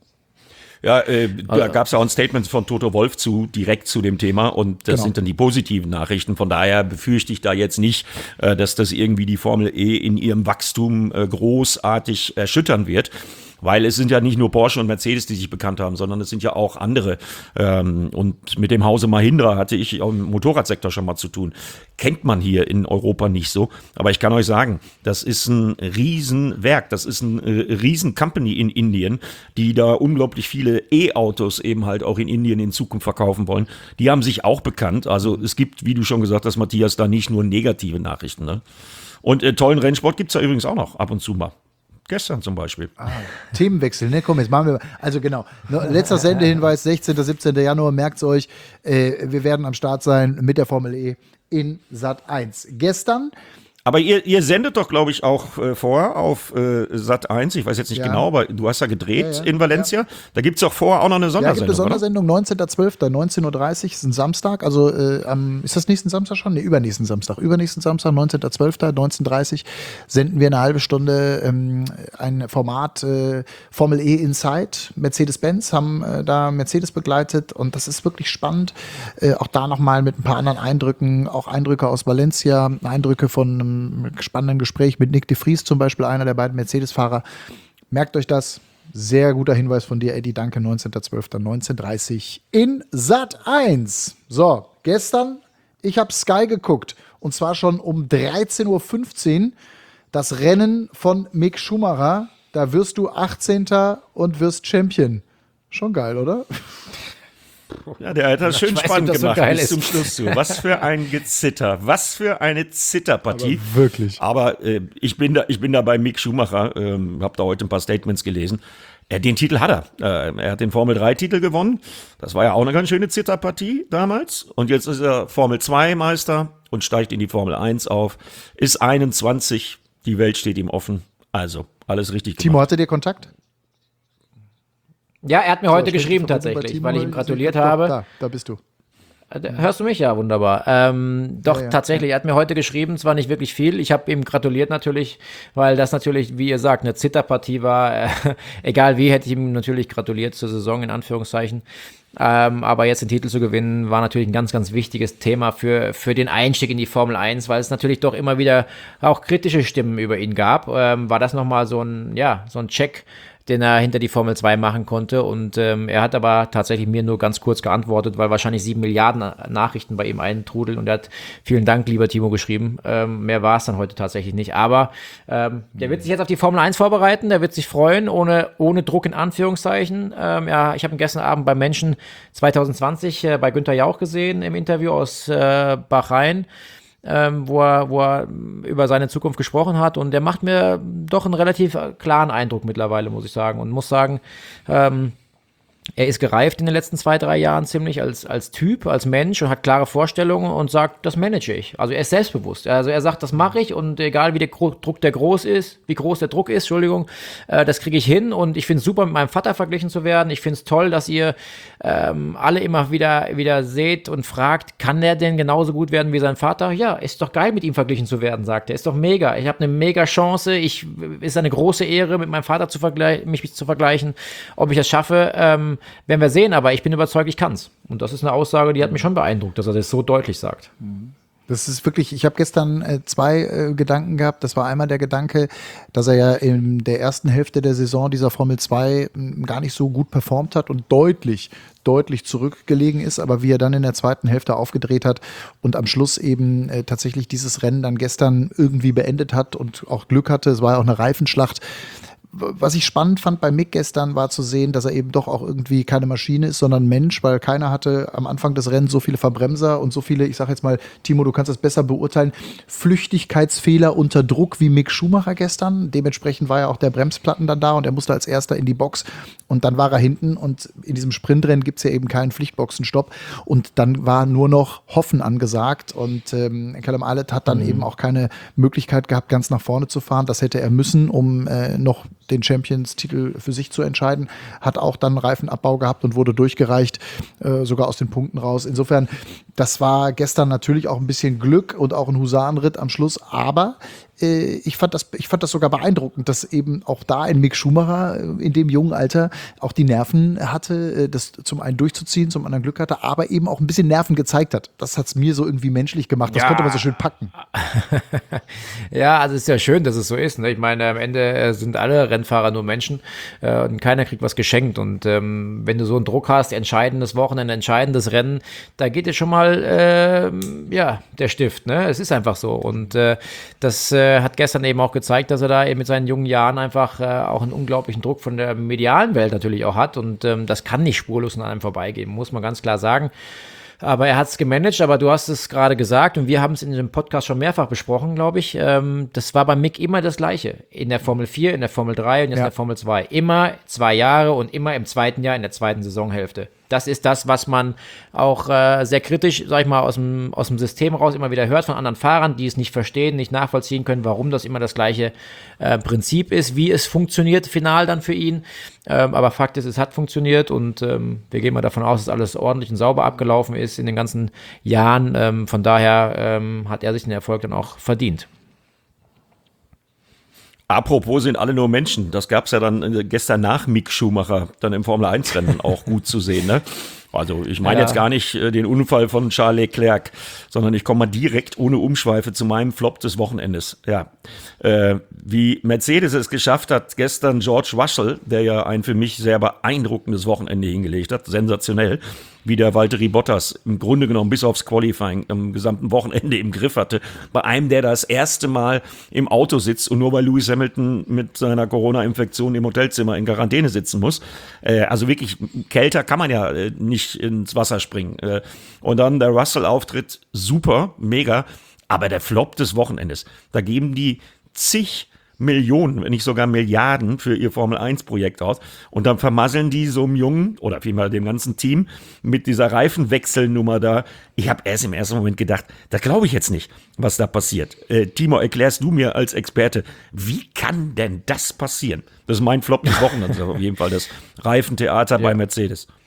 Speaker 3: Ja, äh, da gab es auch ein Statement von Toto Wolff zu, direkt zu dem Thema und das
Speaker 2: Genau.
Speaker 3: sind dann die positiven Nachrichten. Von daher befürchte ich da jetzt nicht, äh, dass das irgendwie die Formel E in ihrem Wachstum äh, großartig erschüttern wird. Weil es sind ja nicht nur Porsche und Mercedes, die sich bekannt haben, sondern es sind ja auch andere. Ähm, und mit dem Hause Mahindra hatte ich auch im Motorradsektor schon mal zu tun. Kennt man hier in Europa nicht so. Aber ich kann euch sagen, das ist ein Riesenwerk. Das ist ein äh, Riesen-Company in Indien, die da unglaublich viele E-Autos eben halt auch in Indien in Zukunft verkaufen wollen. Die haben sich auch bekannt. Also es gibt, wie du schon gesagt hast, Matthias, da nicht nur negative Nachrichten. Ne? Und äh, tollen Rennsport gibt's da übrigens auch noch ab und zu mal. Gestern zum Beispiel.
Speaker 2: Ah, Themenwechsel, ne? Komm, jetzt machen wir. Also genau. Letzter Sendehinweis, sechzehnten, siebzehnten Januar, merkt's euch. Äh, wir werden am Start sein mit der Formel E in Sat eins. Gestern.
Speaker 3: Aber ihr, ihr sendet doch, glaube ich, auch äh, vor auf äh, Sat eins. Ich weiß jetzt nicht
Speaker 2: Ja.
Speaker 3: genau, aber du hast ja gedreht
Speaker 2: Ja, ja.
Speaker 3: in Valencia. Da gibt es auch vorher auch noch eine
Speaker 2: Ja,
Speaker 3: Sondersendung,
Speaker 2: gibt eine Sondersendung, neunzehnten zwölften, neunzehn Uhr dreißig, ist ein Samstag. Also ähm, am- ist das nächsten Samstag schon? Ne, übernächsten Samstag. Übernächsten Samstag, neunzehnten zwölften, neunzehn Uhr dreißig, senden wir eine halbe Stunde ähm, ein Format äh, Formel E Inside. Mercedes-Benz haben äh, da Mercedes begleitet und das ist wirklich spannend. Äh, auch da nochmal mit ein paar anderen Eindrücken, auch Eindrücke aus Valencia, Eindrücke von einem spannenden Gespräch mit Nick de Vries zum Beispiel, einer der beiden Mercedes-Fahrer. Merkt euch das. Sehr guter Hinweis von dir, Eddie. Danke. neunzehnten zwölften, neunzehn Uhr dreißig in Sat eins. So, gestern, ich habe Sky geguckt. Und zwar schon um dreizehn Uhr fünfzehn. Das Rennen von Mick Schumacher. Da wirst du achtzehnten und wirst Champion. Schon geil, oder?
Speaker 3: Ja, der hat das schön
Speaker 4: Ich weiß,
Speaker 3: spannend
Speaker 4: ob das so
Speaker 3: gemacht
Speaker 4: geil
Speaker 3: bis
Speaker 4: ist.
Speaker 3: zum Schluss zu. Was für ein Gezitter, was für eine Zitterpartie.
Speaker 2: Aber wirklich.
Speaker 3: Aber äh, ich bin da, ich bin da bei Mick Schumacher, ähm, habe da heute ein paar Statements gelesen. Äh, den Titel hat er. Äh, er hat den Formel drei Titel gewonnen. Das war ja auch eine ganz schöne Zitterpartie damals. Und jetzt ist er Formel zwei Meister und steigt in die Formel eins auf. Ist einundzwanzig, die Welt steht ihm offen. Also, alles richtig
Speaker 2: Timo,
Speaker 3: gemacht.
Speaker 2: hatte dir Kontakt?
Speaker 4: Ja, er hat mir
Speaker 2: So,
Speaker 4: heute
Speaker 2: ich bin
Speaker 4: geschrieben
Speaker 2: verbunden bei
Speaker 4: tatsächlich,
Speaker 2: Timo.
Speaker 4: weil ich ihm gratuliert
Speaker 2: Doch,
Speaker 4: habe.
Speaker 2: Da, da bist du.
Speaker 4: Äh, Hörst du mich? Ja, wunderbar. Ähm, doch,
Speaker 2: Ja, ja.
Speaker 4: tatsächlich, er hat mir heute geschrieben, zwar nicht wirklich viel, ich habe ihm gratuliert natürlich, weil das natürlich, wie ihr sagt, eine Zitterpartie war. Äh, egal wie, hätte ich ihm natürlich gratuliert zur Saison, in Anführungszeichen. Ähm, aber jetzt den Titel zu gewinnen, war natürlich ein ganz, ganz wichtiges Thema für, für den Einstieg in die Formel eins, weil es natürlich doch immer wieder auch kritische Stimmen über ihn gab. Ähm, war das nochmal so ein, ja, so ein Check, den er hinter die Formel zwei machen konnte. Und ähm, er hat aber tatsächlich mir nur ganz kurz geantwortet, weil wahrscheinlich sieben Milliarden Nachrichten bei ihm eintrudeln. Und er hat vielen Dank, lieber Timo, geschrieben. Ähm, mehr war es dann heute tatsächlich nicht. Aber ähm, der wird sich jetzt auf die Formel eins vorbereiten. Der wird sich freuen, ohne, ohne Druck in Anführungszeichen. Ähm, ja, ich habe ihn gestern Abend beim Menschen zwanzig zwanzig äh, bei Günther Jauch gesehen im Interview aus äh, Bahrain. Ähm, wo, er, wo er über seine Zukunft gesprochen hat, und der macht mir doch einen relativ klaren Eindruck mittlerweile, muss ich sagen, und muss sagen, ähm, er ist gereift in den letzten zwei, drei Jahren ziemlich als, als Typ, als Mensch, und hat klare Vorstellungen und sagt, das manage ich. Also er ist selbstbewusst. Also er sagt, das mache ich, und egal wie der Druck der groß ist, wie groß der Druck ist, Entschuldigung, äh, das kriege ich hin, und ich finde es super, mit meinem Vater verglichen zu werden. Ich finde es toll, dass ihr ähm, alle immer wieder, wieder seht und fragt, kann der denn genauso gut werden wie sein Vater? Ja, ist doch geil, mit ihm verglichen zu werden, sagt er. Ist doch mega. Ich habe eine mega Chance. Ich, ist eine große Ehre, mit meinem Vater zu vergleichen, mich zu vergleichen. Ob ich das schaffe, ähm, werden wir sehen, aber ich bin überzeugt, ich kann's. Und das ist eine Aussage, die hat mich schon beeindruckt, dass er das so deutlich sagt.
Speaker 2: Das ist wirklich, ich habe gestern äh, zwei äh, Gedanken gehabt. Das war einmal der Gedanke, dass er ja in der ersten Hälfte der Saison dieser Formel zwei m, gar nicht so gut performt hat und deutlich, deutlich zurückgelegen ist, aber wie er dann in der zweiten Hälfte aufgedreht hat und am Schluss eben äh, tatsächlich dieses Rennen dann gestern irgendwie beendet hat und auch Glück hatte. Es war ja auch eine Reifenschlacht. Was ich spannend fand bei Mick gestern, war zu sehen, dass er eben doch auch irgendwie keine Maschine ist, sondern Mensch, weil keiner hatte am Anfang des Rennens so viele Verbremser und so viele, ich sag jetzt mal, Timo, du kannst das besser beurteilen, Flüchtigkeitsfehler unter Druck wie Mick Schumacher gestern. Dementsprechend war ja auch der Bremsplatten dann da, und er musste als Erster in die Box, und dann war er hinten, und in diesem Sprintrennen gibt es ja eben keinen Pflichtboxenstopp, und dann war nur noch Hoffen angesagt, und ähm, Callum Ilott hat dann mhm. eben auch keine Möglichkeit gehabt, ganz nach vorne zu fahren. Das hätte er müssen, um äh, noch den Champions-Titel für sich zu entscheiden, hat auch dann Reifenabbau gehabt und wurde durchgereicht, äh, sogar aus den Punkten raus. Insofern, das war gestern natürlich auch ein bisschen Glück und auch ein Husarenritt am Schluss, aber äh, ich fand das, ich fand das sogar beeindruckend, dass eben auch da ein Mick Schumacher äh, in dem jungen Alter auch die Nerven hatte, äh, das zum einen durchzuziehen, zum anderen Glück hatte, aber eben auch ein bisschen Nerven gezeigt hat. Das hat es mir so irgendwie menschlich gemacht. Das ja. konnte man so schön packen.
Speaker 4: Ja, also es ist ja schön, dass es so ist. Ne? Ich meine, am Ende sind alle Rennfahrer nur Menschen, äh, und keiner kriegt was geschenkt. Und ähm, wenn du so einen Druck hast, entscheidendes Wochenende, entscheidendes Rennen, da geht dir schon mal äh, ja, der Stift. Ne? Es ist einfach so. Und äh, das äh, hat gestern eben auch gezeigt, dass er da eben mit seinen jungen Jahren einfach äh, auch einen unglaublichen Druck von der medialen Welt natürlich auch hat. Und ähm, das kann nicht spurlos an einem vorbeigehen, muss man ganz klar sagen. Aber er hat es gemanagt, aber du hast es gerade gesagt, und wir haben es in dem Podcast schon mehrfach besprochen, glaube ich. Ähm, das war bei Mick immer das Gleiche. In der Formel vier, in der Formel drei und jetzt ja. in der Formel zwei. Immer zwei Jahre und immer im zweiten Jahr, in der zweiten Saisonhälfte. Das ist das, was man auch äh, sehr kritisch, sag ich mal, aus dem, aus dem System raus immer wieder hört von anderen Fahrern, die es nicht verstehen, nicht nachvollziehen können, warum das immer das gleiche äh, Prinzip ist, wie es funktioniert final dann für ihn. Ähm, aber Fakt ist, es hat funktioniert, und ähm, wir gehen mal davon aus, dass alles ordentlich und sauber abgelaufen ist in den ganzen Jahren. Ähm, von daher ähm, hat er sich den Erfolg dann auch verdient.
Speaker 3: Apropos sind alle nur Menschen. Das gab es ja dann gestern nach Mick Schumacher dann im Formel eins Rennen auch gut zu sehen, ne? Also ich meine ja. jetzt gar nicht äh, den Unfall von Charles Leclerc, sondern ich komme mal direkt ohne Umschweife zu meinem Flop des Wochenendes. Ja, äh, wie Mercedes es geschafft hat, gestern George Russell, der ja ein für mich sehr beeindruckendes Wochenende hingelegt hat, sensationell, wie der Valtteri Bottas im Grunde genommen bis aufs Qualifying am gesamten Wochenende im Griff hatte. Bei einem, der das erste Mal im Auto sitzt und nur weil Lewis Hamilton mit seiner Corona-Infektion im Hotelzimmer in Quarantäne sitzen muss. Äh, also wirklich, kälter kann man ja äh, nicht ins Wasser springen. Äh, und dann der Russell-Auftritt, super, mega. Aber der Flop des Wochenendes, da geben die zig Millionen, wenn nicht sogar Milliarden für ihr Formel eins Projekt aus. Und dann vermasseln die so einem Jungen, oder vielmehr dem ganzen Team, mit dieser Reifenwechselnummer da. Ich habe erst im ersten Moment gedacht, das glaube ich jetzt nicht, was da passiert. Äh, Timo, erklärst du mir als Experte, wie kann denn das passieren? Das ist mein Flop des Wochenendes, auf jeden Fall das Reifentheater ja. bei Mercedes.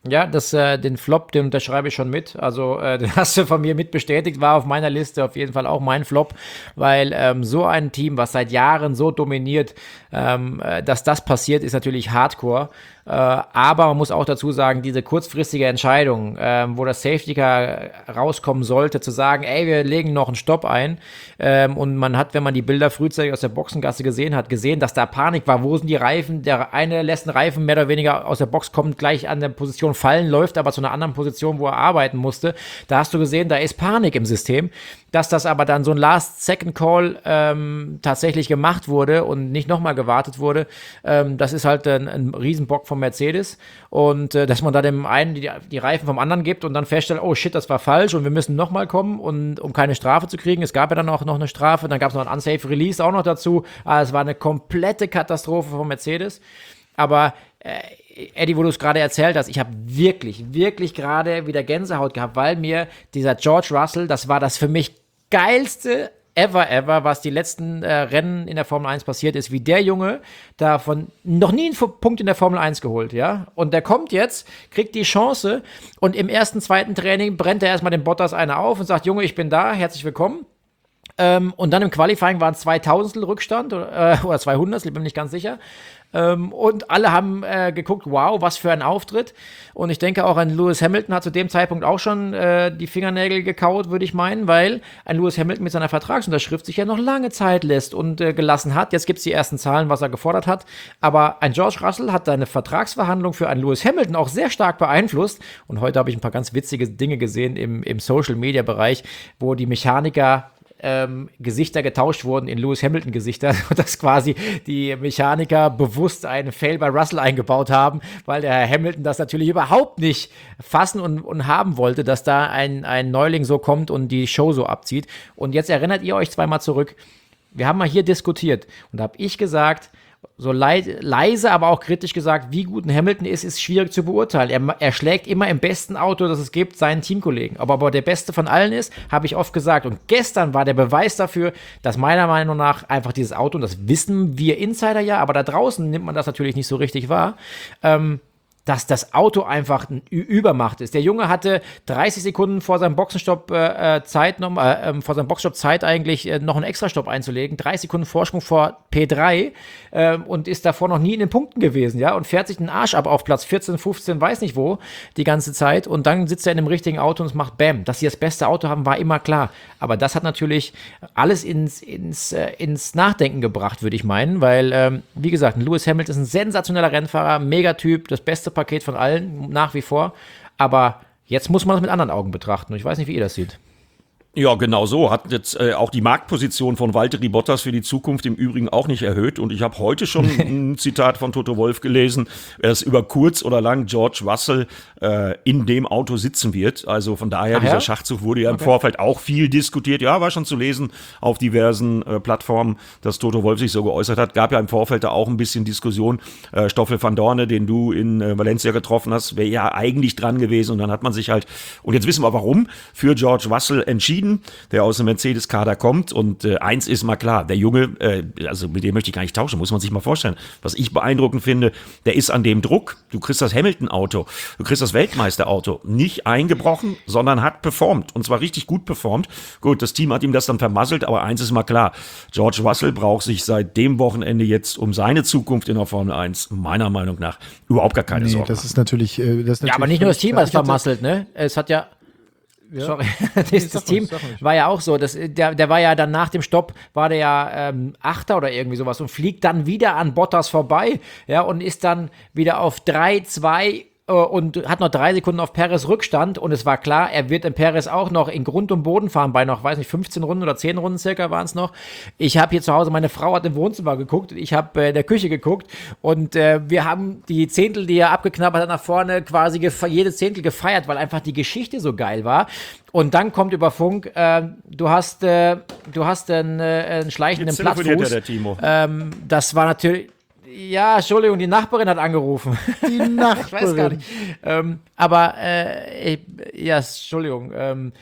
Speaker 4: Ja, das, äh, den Flop, den unterschreibe ich schon mit. Also, äh, den hast du von mir mit bestätigt, war auf meiner Liste auf jeden Fall auch mein Flop, weil ähm, so ein Team, was seit Jahren so dominiert, ähm, äh, dass das passiert, ist natürlich Hardcore. Äh, aber man muss auch dazu sagen, diese kurzfristige Entscheidung, ähm, wo das Safety Car rauskommen sollte, zu sagen, ey, wir legen noch einen Stopp ein. Ähm, und man hat, wenn man die Bilder frühzeitig aus der Boxengasse gesehen hat, gesehen, dass da Panik war. Wo sind die Reifen? Der eine lässt einen Reifen mehr oder weniger aus der Box, kommt gleich an der Position fallen, läuft aber zu einer anderen Position, wo er arbeiten musste. Da hast du gesehen, da ist Panik im System. Dass das aber dann so ein Last-Second-Call ähm, tatsächlich gemacht wurde und nicht nochmal gewartet wurde, ähm, das ist halt ein, ein Riesenbock vom Mercedes. Und äh, dass man da dem einen die, die Reifen vom anderen gibt und dann feststellt, oh shit, das war falsch und wir müssen nochmal kommen, und um keine Strafe zu kriegen. Es gab ja dann auch noch eine Strafe, dann gab es noch ein Unsafe Release auch noch dazu. Also es war eine komplette Katastrophe vom Mercedes. Aber äh, Eddie, wo du es gerade erzählt hast, ich habe wirklich, wirklich gerade wieder Gänsehaut gehabt, weil mir dieser George Russell, das war das für mich geilste ever, ever, was die letzten äh, Rennen in der Formel eins passiert ist, wie der Junge davon noch nie einen Punkt in der Formel eins geholt, ja, und der kommt jetzt, kriegt die Chance und im ersten, zweiten Training brennt er erstmal den Bottas eine auf und sagt, Junge, ich bin da, herzlich willkommen. Ähm, und dann im Qualifying waren zweitausendstel Rückstand oder, äh, oder zweihundertstel, ich bin mir nicht ganz sicher. Ähm, und alle haben äh, geguckt, wow, was für ein Auftritt. Und ich denke auch, ein Lewis Hamilton hat zu dem Zeitpunkt auch schon äh, die Fingernägel gekaut, würde ich meinen, weil ein Lewis Hamilton mit seiner Vertragsunterschrift sich ja noch lange Zeit lässt und äh, gelassen hat. Jetzt gibt es die ersten Zahlen, was er gefordert hat. Aber ein George Russell hat seine Vertragsverhandlung für einen Lewis Hamilton auch sehr stark beeinflusst. Und heute habe ich ein paar ganz witzige Dinge gesehen im, im Social-Media-Bereich, wo die Mechaniker Ähm, Gesichter getauscht wurden in Lewis Hamilton Gesichter, dass quasi die Mechaniker bewusst einen Fail bei Russell eingebaut haben, weil der Herr Hamilton das natürlich überhaupt nicht fassen und, und haben wollte, dass da ein, ein Neuling so kommt und die Show so abzieht. Und jetzt erinnert ihr euch zweimal zurück, wir haben mal hier diskutiert und da habe ich gesagt, so leid, leise, aber auch kritisch gesagt, wie gut ein Hamilton ist, ist schwierig zu beurteilen. Er, er schlägt immer im besten Auto, das es gibt, seinen Teamkollegen. Aber ob er der Beste von allen ist, habe ich oft gesagt. Und gestern war der Beweis dafür, dass meiner Meinung nach einfach dieses Auto, und das wissen wir Insider ja, aber da draußen nimmt man das natürlich nicht so richtig wahr, ähm, dass das Auto einfach eine Übermacht ist. Der Junge hatte dreißig Sekunden vor seinem Boxenstopp äh, Zeit, noch, äh, vor seinem Boxenstopp Zeit eigentlich äh, noch einen Extrastopp einzulegen. dreißig Sekunden Vorsprung vor P drei äh, und ist davor noch nie in den Punkten gewesen, ja, und fährt sich den Arsch ab auf Platz vierzehn, fünfzehn, weiß nicht wo, die ganze Zeit, und dann sitzt er in dem richtigen Auto und es macht Bam. Dass sie das beste Auto haben, war immer klar. Aber das hat natürlich alles ins, ins, äh, ins Nachdenken gebracht, würde ich meinen, weil, ähm, wie gesagt, ein Lewis Hamilton ist ein sensationeller Rennfahrer, Megatyp, das beste Paket von allen, nach wie vor. Aber jetzt muss man das mit anderen Augen betrachten. Und ich weiß nicht, wie ihr das seht.
Speaker 3: Ja, genau so. Hat jetzt äh, auch die Marktposition von Valtteri Bottas für die Zukunft im Übrigen auch nicht erhöht. Und ich habe heute schon ein Zitat von Toto Wolff gelesen, dass über kurz oder lang George Russell äh, in dem Auto sitzen wird. Also von daher,
Speaker 4: Ach
Speaker 3: dieser
Speaker 4: ja?
Speaker 3: Schachzug wurde ja im
Speaker 4: Okay.
Speaker 3: Vorfeld auch viel diskutiert. Ja, war schon zu lesen auf diversen äh, Plattformen, dass Toto Wolff sich so geäußert hat. Gab ja im Vorfeld da auch ein bisschen Diskussion. Äh, Stoffel van Dorne, den du in äh, Valencia getroffen hast, wäre ja eigentlich dran gewesen. Und dann hat man sich halt, und jetzt wissen wir warum, für George Russell entschieden, der aus dem Mercedes-Kader kommt. Und äh, eins ist mal klar, der Junge, äh, also mit dem möchte ich gar nicht tauschen, muss man sich mal vorstellen. Was ich beeindruckend finde, der ist an dem Druck. Du kriegst das Hamilton-Auto, du kriegst das Weltmeister-Auto nicht eingebrochen, sondern hat performt. Und zwar richtig gut performt. Gut, das Team hat ihm das dann vermasselt, aber eins ist mal klar, George Russell braucht sich seit dem Wochenende jetzt um seine Zukunft in der Formel eins, meiner Meinung nach, überhaupt gar keine
Speaker 2: Nee,
Speaker 3: Sorgen.
Speaker 2: das ist natürlich. Äh, das ist
Speaker 4: Ja, aber
Speaker 2: natürlich
Speaker 4: nicht nur das Team hat es
Speaker 2: Ich hatte-
Speaker 4: vermasselt, ne? Es hat ja. Sorry, das,
Speaker 2: Nee,
Speaker 4: das
Speaker 2: sag
Speaker 4: Team
Speaker 2: ruhig, sag ruhig.
Speaker 4: war ja auch so. Das, der, der war ja dann nach dem Stopp, war der ja ähm, Achter oder irgendwie sowas und fliegt dann wieder an Bottas vorbei, ja, und ist dann wieder auf drei zwei äh, und hat noch drei Sekunden auf Perez Rückstand, und es war klar, er wird in Perez auch noch in Grund und Boden fahren bei noch, weiß nicht, fünfzehn Runden oder zehn Runden circa waren es noch. Ich habe hier zu Hause, meine Frau hat im Wohnzimmer geguckt, ich habe äh, in der Küche geguckt, und äh, wir haben die Zehntel, die er abgeknabbert hat nach vorne, quasi gef- jedes Zehntel gefeiert, weil einfach die Geschichte so geil war. Und dann kommt über Funk, äh, du hast, äh, du hast einen, äh, einen schleichenden
Speaker 3: Jetzt telefoniert
Speaker 4: Plattfuß.
Speaker 3: ja der Timo.
Speaker 4: Ähm, das war natürlich. Ja, Entschuldigung, die Nachbarin hat angerufen.
Speaker 2: Die
Speaker 4: Ich weiß gar
Speaker 2: Nachbarin.
Speaker 4: nicht. Ähm, aber, äh, ich, ja, Entschuldigung. Ähm,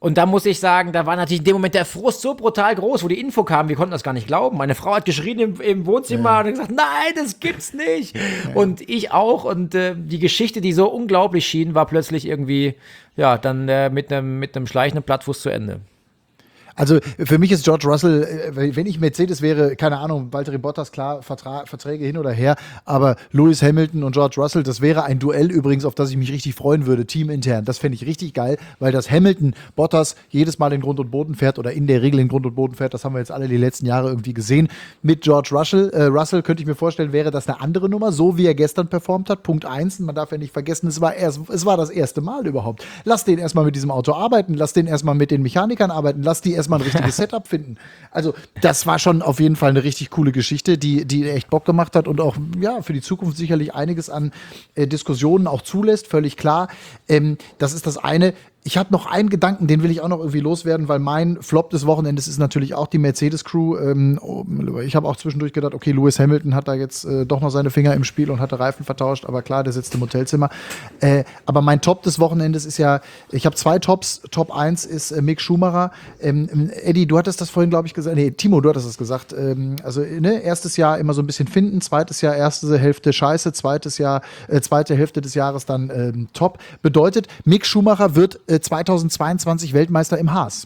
Speaker 4: Und da muss ich sagen, da war natürlich in dem Moment der Frust so brutal groß, wo die Info kam, wir konnten das gar nicht glauben. Meine Frau hat geschrien im, im Wohnzimmer ja. und hat gesagt, nein, das gibt's nicht. Ja. Und ich auch. Und äh, die Geschichte, die so unglaublich schien, war plötzlich irgendwie, ja, dann äh, mit einem mit einem schleichenden Plattfuß zu Ende.
Speaker 2: Also für mich ist George Russell, wenn ich Mercedes wäre, keine Ahnung, Valtteri Bottas, klar, Vertra- Verträge hin oder her, aber Lewis Hamilton und George Russell, das wäre ein Duell übrigens, auf das ich mich richtig freuen würde, teamintern. Das fände ich richtig geil, weil das Hamilton Bottas jedes Mal in Grund und Boden fährt oder in der Regel in Grund und Boden fährt, das haben wir jetzt alle die letzten Jahre irgendwie gesehen. Mit George Russell, äh, Russell könnte ich mir vorstellen, wäre das eine andere Nummer, so wie er gestern performt hat. Punkt eins, man darf ja nicht vergessen, es war, erst, es war das erste Mal überhaupt. Lass den erstmal mit diesem Auto arbeiten, lass den erstmal mit den Mechanikern arbeiten, lass die erstmal ein richtiges Setup finden. Also das war schon auf jeden Fall eine richtig coole Geschichte, die, die echt Bock gemacht hat und auch ja, für die Zukunft sicherlich einiges an äh, Diskussionen auch zulässt, völlig klar. Ähm, das ist das eine. Ich habe noch einen Gedanken, den will ich auch noch irgendwie loswerden, weil mein Flop des Wochenendes ist natürlich auch die Mercedes-Crew. Ähm, ich habe auch zwischendurch gedacht, okay, Lewis Hamilton hat da jetzt äh, doch noch seine Finger im Spiel und hatte Reifen vertauscht, aber klar, der sitzt im Hotelzimmer. Äh, aber mein Top des Wochenendes ist ja, ich habe zwei Tops. Top eins ist äh, Mick Schumacher. Ähm, Eddie, du hattest das vorhin, glaube ich, gesagt. Nee, Timo, du hattest es gesagt. Ähm, also, ne, erstes Jahr immer so ein bisschen finden, zweites Jahr erste Hälfte scheiße, zweites Jahr, äh, zweite Hälfte des Jahres dann ähm, top. Bedeutet, Mick Schumacher wird zweitausendzweiundzwanzig Weltmeister im Haas.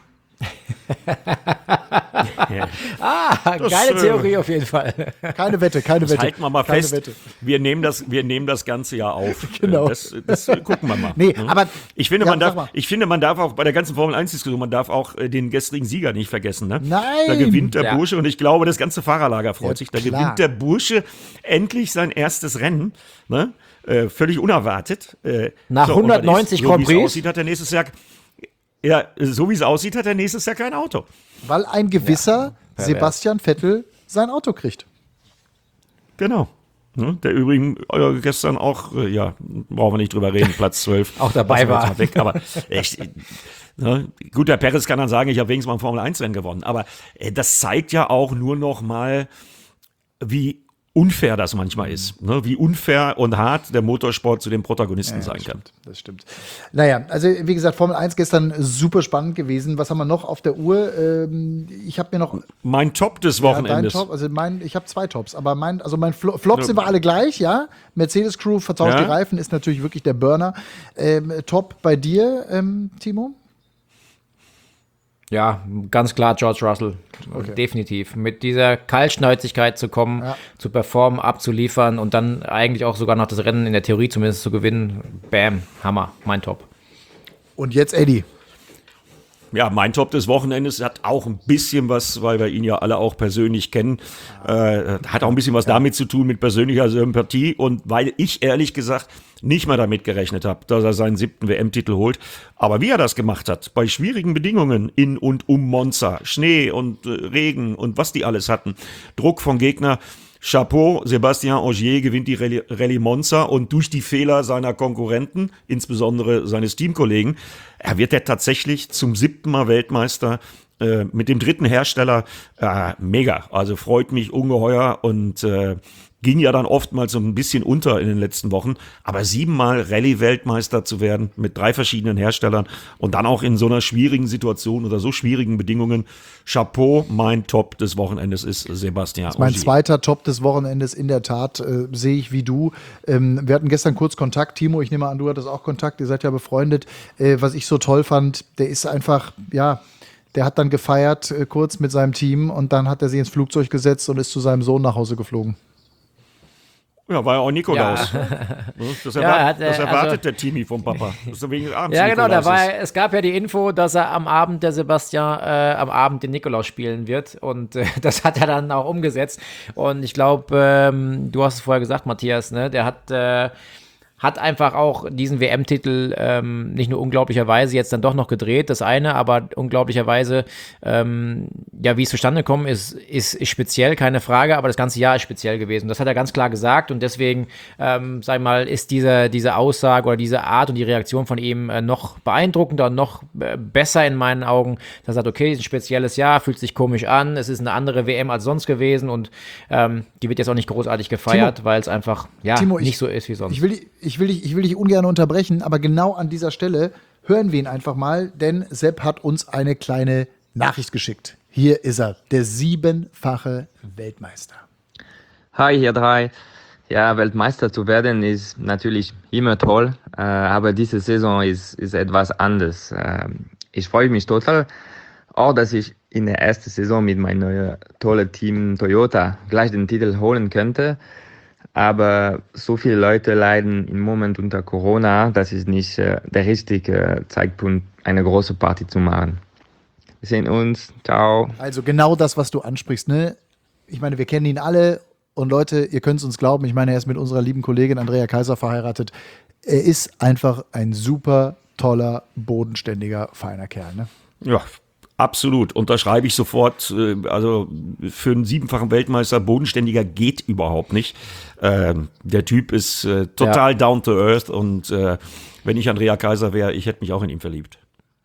Speaker 4: ja. Ah, das, geile Theorie äh, auf jeden Fall.
Speaker 2: Keine Wette, keine
Speaker 3: das
Speaker 2: Wette.
Speaker 3: Halten wir mal
Speaker 2: keine
Speaker 3: fest.
Speaker 2: Wette.
Speaker 3: Wir nehmen das, wir nehmen das ganze Jahr auf.
Speaker 2: Genau.
Speaker 3: Das, das gucken wir mal.
Speaker 2: Nee, aber
Speaker 3: ich finde,
Speaker 2: ja,
Speaker 3: man darf, ich finde, man darf auch bei der ganzen Formel eins Diskussion, man darf auch äh, den gestrigen Sieger nicht vergessen. Ne?
Speaker 2: Nein.
Speaker 3: Da gewinnt der
Speaker 4: ja.
Speaker 3: Bursche und ich glaube, das ganze Fahrerlager freut
Speaker 2: ja,
Speaker 3: sich. Da
Speaker 2: klar.
Speaker 3: gewinnt der Bursche endlich sein erstes Rennen. Ne? Äh, völlig unerwartet. Äh,
Speaker 4: Nach
Speaker 3: so,
Speaker 4: hundertneunzig
Speaker 3: so,
Speaker 4: Grand Prix.
Speaker 3: Wie es aussieht, hat er nächstes Jahr. Ja, so wie es aussieht, hat er nächstes Jahr kein Auto.
Speaker 2: Weil ein gewisser ja, Sebastian Vettel sein Auto kriegt.
Speaker 3: Genau. Ne, der übrigens äh, gestern auch, äh, ja, brauchen wir nicht drüber reden, Platz zwölf.
Speaker 4: auch dabei war.
Speaker 3: Weg, aber echt, ne, gut, der Perez kann dann sagen, ich habe wenigstens mal ein Formel eins Rennen gewonnen. Aber äh, das zeigt ja auch nur noch mal, wie unfair das manchmal ist, ne? Wie unfair und hart der Motorsport zu den Protagonisten ja, sein kann.
Speaker 2: Stimmt, das stimmt. Naja, also wie gesagt, Formel eins gestern super spannend gewesen. Was haben wir noch auf der Uhr? Ähm, ich habe mir noch
Speaker 3: mein Top des Wochenendes.
Speaker 2: Ja, dein Top, also mein, ich habe zwei Tops, aber mein, also mein Flop, Flop sind wir alle gleich, ja. Mercedes Crew vertauscht
Speaker 3: ja.
Speaker 2: die Reifen, ist natürlich wirklich der Burner. Ähm, Top bei dir, ähm, Timo?
Speaker 4: Ja, ganz klar George Russell, okay. Definitiv. Mit dieser Kaltschnäuzigkeit zu kommen, ja. zu performen, abzuliefern und dann eigentlich auch sogar noch das Rennen in der Theorie zumindest zu gewinnen. Bam, Hammer, mein Top.
Speaker 2: Und jetzt Eddie.
Speaker 3: Ja, mein Top des Wochenendes hat auch ein bisschen was, weil wir ihn ja alle auch persönlich kennen, äh, hat auch ein bisschen was ja. damit zu tun mit persönlicher Sympathie und weil ich ehrlich gesagt nicht mal damit gerechnet habe, dass er seinen siebten W M-Titel holt. Aber wie er das gemacht hat, bei schwierigen Bedingungen in und um Monza, Schnee und äh, Regen und was die alles hatten, Druck von Gegner, Chapeau, Sébastien Ogier gewinnt die Rallye, Rallye Monza und durch die Fehler seiner Konkurrenten, insbesondere seines Teamkollegen, er wird er tatsächlich zum siebten Mal Weltmeister äh, mit dem dritten Hersteller. Äh, mega, also freut mich ungeheuer und äh, ging ja dann oftmals so ein bisschen unter in den letzten Wochen, aber siebenmal Rallye-Weltmeister zu werden mit drei verschiedenen Herstellern und dann auch in so einer schwierigen Situation oder so schwierigen Bedingungen. Chapeau, mein Top des Wochenendes ist Sébastien Ogier.
Speaker 2: Mein zweiter Top des Wochenendes, in der Tat, äh, sehe ich wie du. Ähm, wir hatten gestern kurz Kontakt, Timo, ich nehme an, du hattest auch Kontakt, ihr seid ja befreundet. Äh, was ich so toll fand, der ist einfach, ja, der hat dann gefeiert äh, kurz mit seinem Team und dann hat er sich ins Flugzeug gesetzt und ist zu seinem Sohn nach Hause geflogen.
Speaker 3: Ja, war ja auch Nikolaus.
Speaker 4: Ja.
Speaker 3: Das,
Speaker 4: Ja,
Speaker 3: erwart-
Speaker 4: hat, äh,
Speaker 3: das erwartet
Speaker 4: also,
Speaker 3: der Timmy vom Papa. Deswegen abends
Speaker 4: Ja, genau, da
Speaker 3: Nikolaus
Speaker 4: war,
Speaker 3: ist.
Speaker 4: es gab ja die Info, dass er am Abend der Sebastian, äh, am Abend den Nikolaus spielen wird und äh, das hat er dann auch umgesetzt und ich glaube, ähm, du hast es vorher gesagt, Matthias, ne, der hat äh, hat einfach auch diesen W M-Titel ähm, nicht nur unglaublicherweise jetzt dann doch noch gedreht, das eine, aber unglaublicherweise, ähm, ja, wie es zustande gekommen ist, ist, ist speziell, keine Frage, aber das ganze Jahr ist speziell gewesen. Das hat er ganz klar gesagt und deswegen, ähm, sag ich mal, ist diese, diese Aussage oder diese Art und die Reaktion von ihm äh, noch beeindruckender und noch äh, besser in meinen Augen. Er sagt, okay, ist ein spezielles Jahr, fühlt sich komisch an, es ist eine andere W M als sonst gewesen und ähm, die wird jetzt auch nicht großartig gefeiert, weil es einfach, ja,
Speaker 2: Timo,
Speaker 4: nicht
Speaker 2: ich,
Speaker 4: so ist wie sonst.
Speaker 2: Ich will, ich, will dich, ich will dich ungern unterbrechen, aber genau an dieser Stelle hören wir ihn einfach mal, denn Sepp hat uns eine kleine Nachricht geschickt. Hier ist er, der siebenfache Weltmeister.
Speaker 5: Hi, ihr drei. Ja, Weltmeister zu werden ist natürlich immer toll, äh, aber diese Saison ist, ist etwas anders. Äh, ich freue mich total, auch dass ich in der ersten Saison mit meinem neuen tollen Team Toyota gleich den Titel holen könnte. Aber so viele Leute leiden im Moment unter Corona, das ist nicht äh, der richtige Zeitpunkt, eine große Party zu machen. Wir sehen uns, ciao.
Speaker 2: Also genau das, was du ansprichst, ne? Ich meine, wir kennen ihn alle. Und Leute, ihr könnt es uns glauben, ich meine, er ist mit unserer lieben Kollegin Andrea Kaiser verheiratet. Er ist einfach ein super toller, bodenständiger, feiner Kerl. Ne?
Speaker 3: Ja, absolut. Unterschreibe ich sofort. Also für einen siebenfachen Weltmeister bodenständiger geht überhaupt nicht. Ähm, der Typ ist äh, total ja. down to earth. Und äh, wenn ich Andrea Kaiser wäre, ich hätte mich auch in ihn verliebt.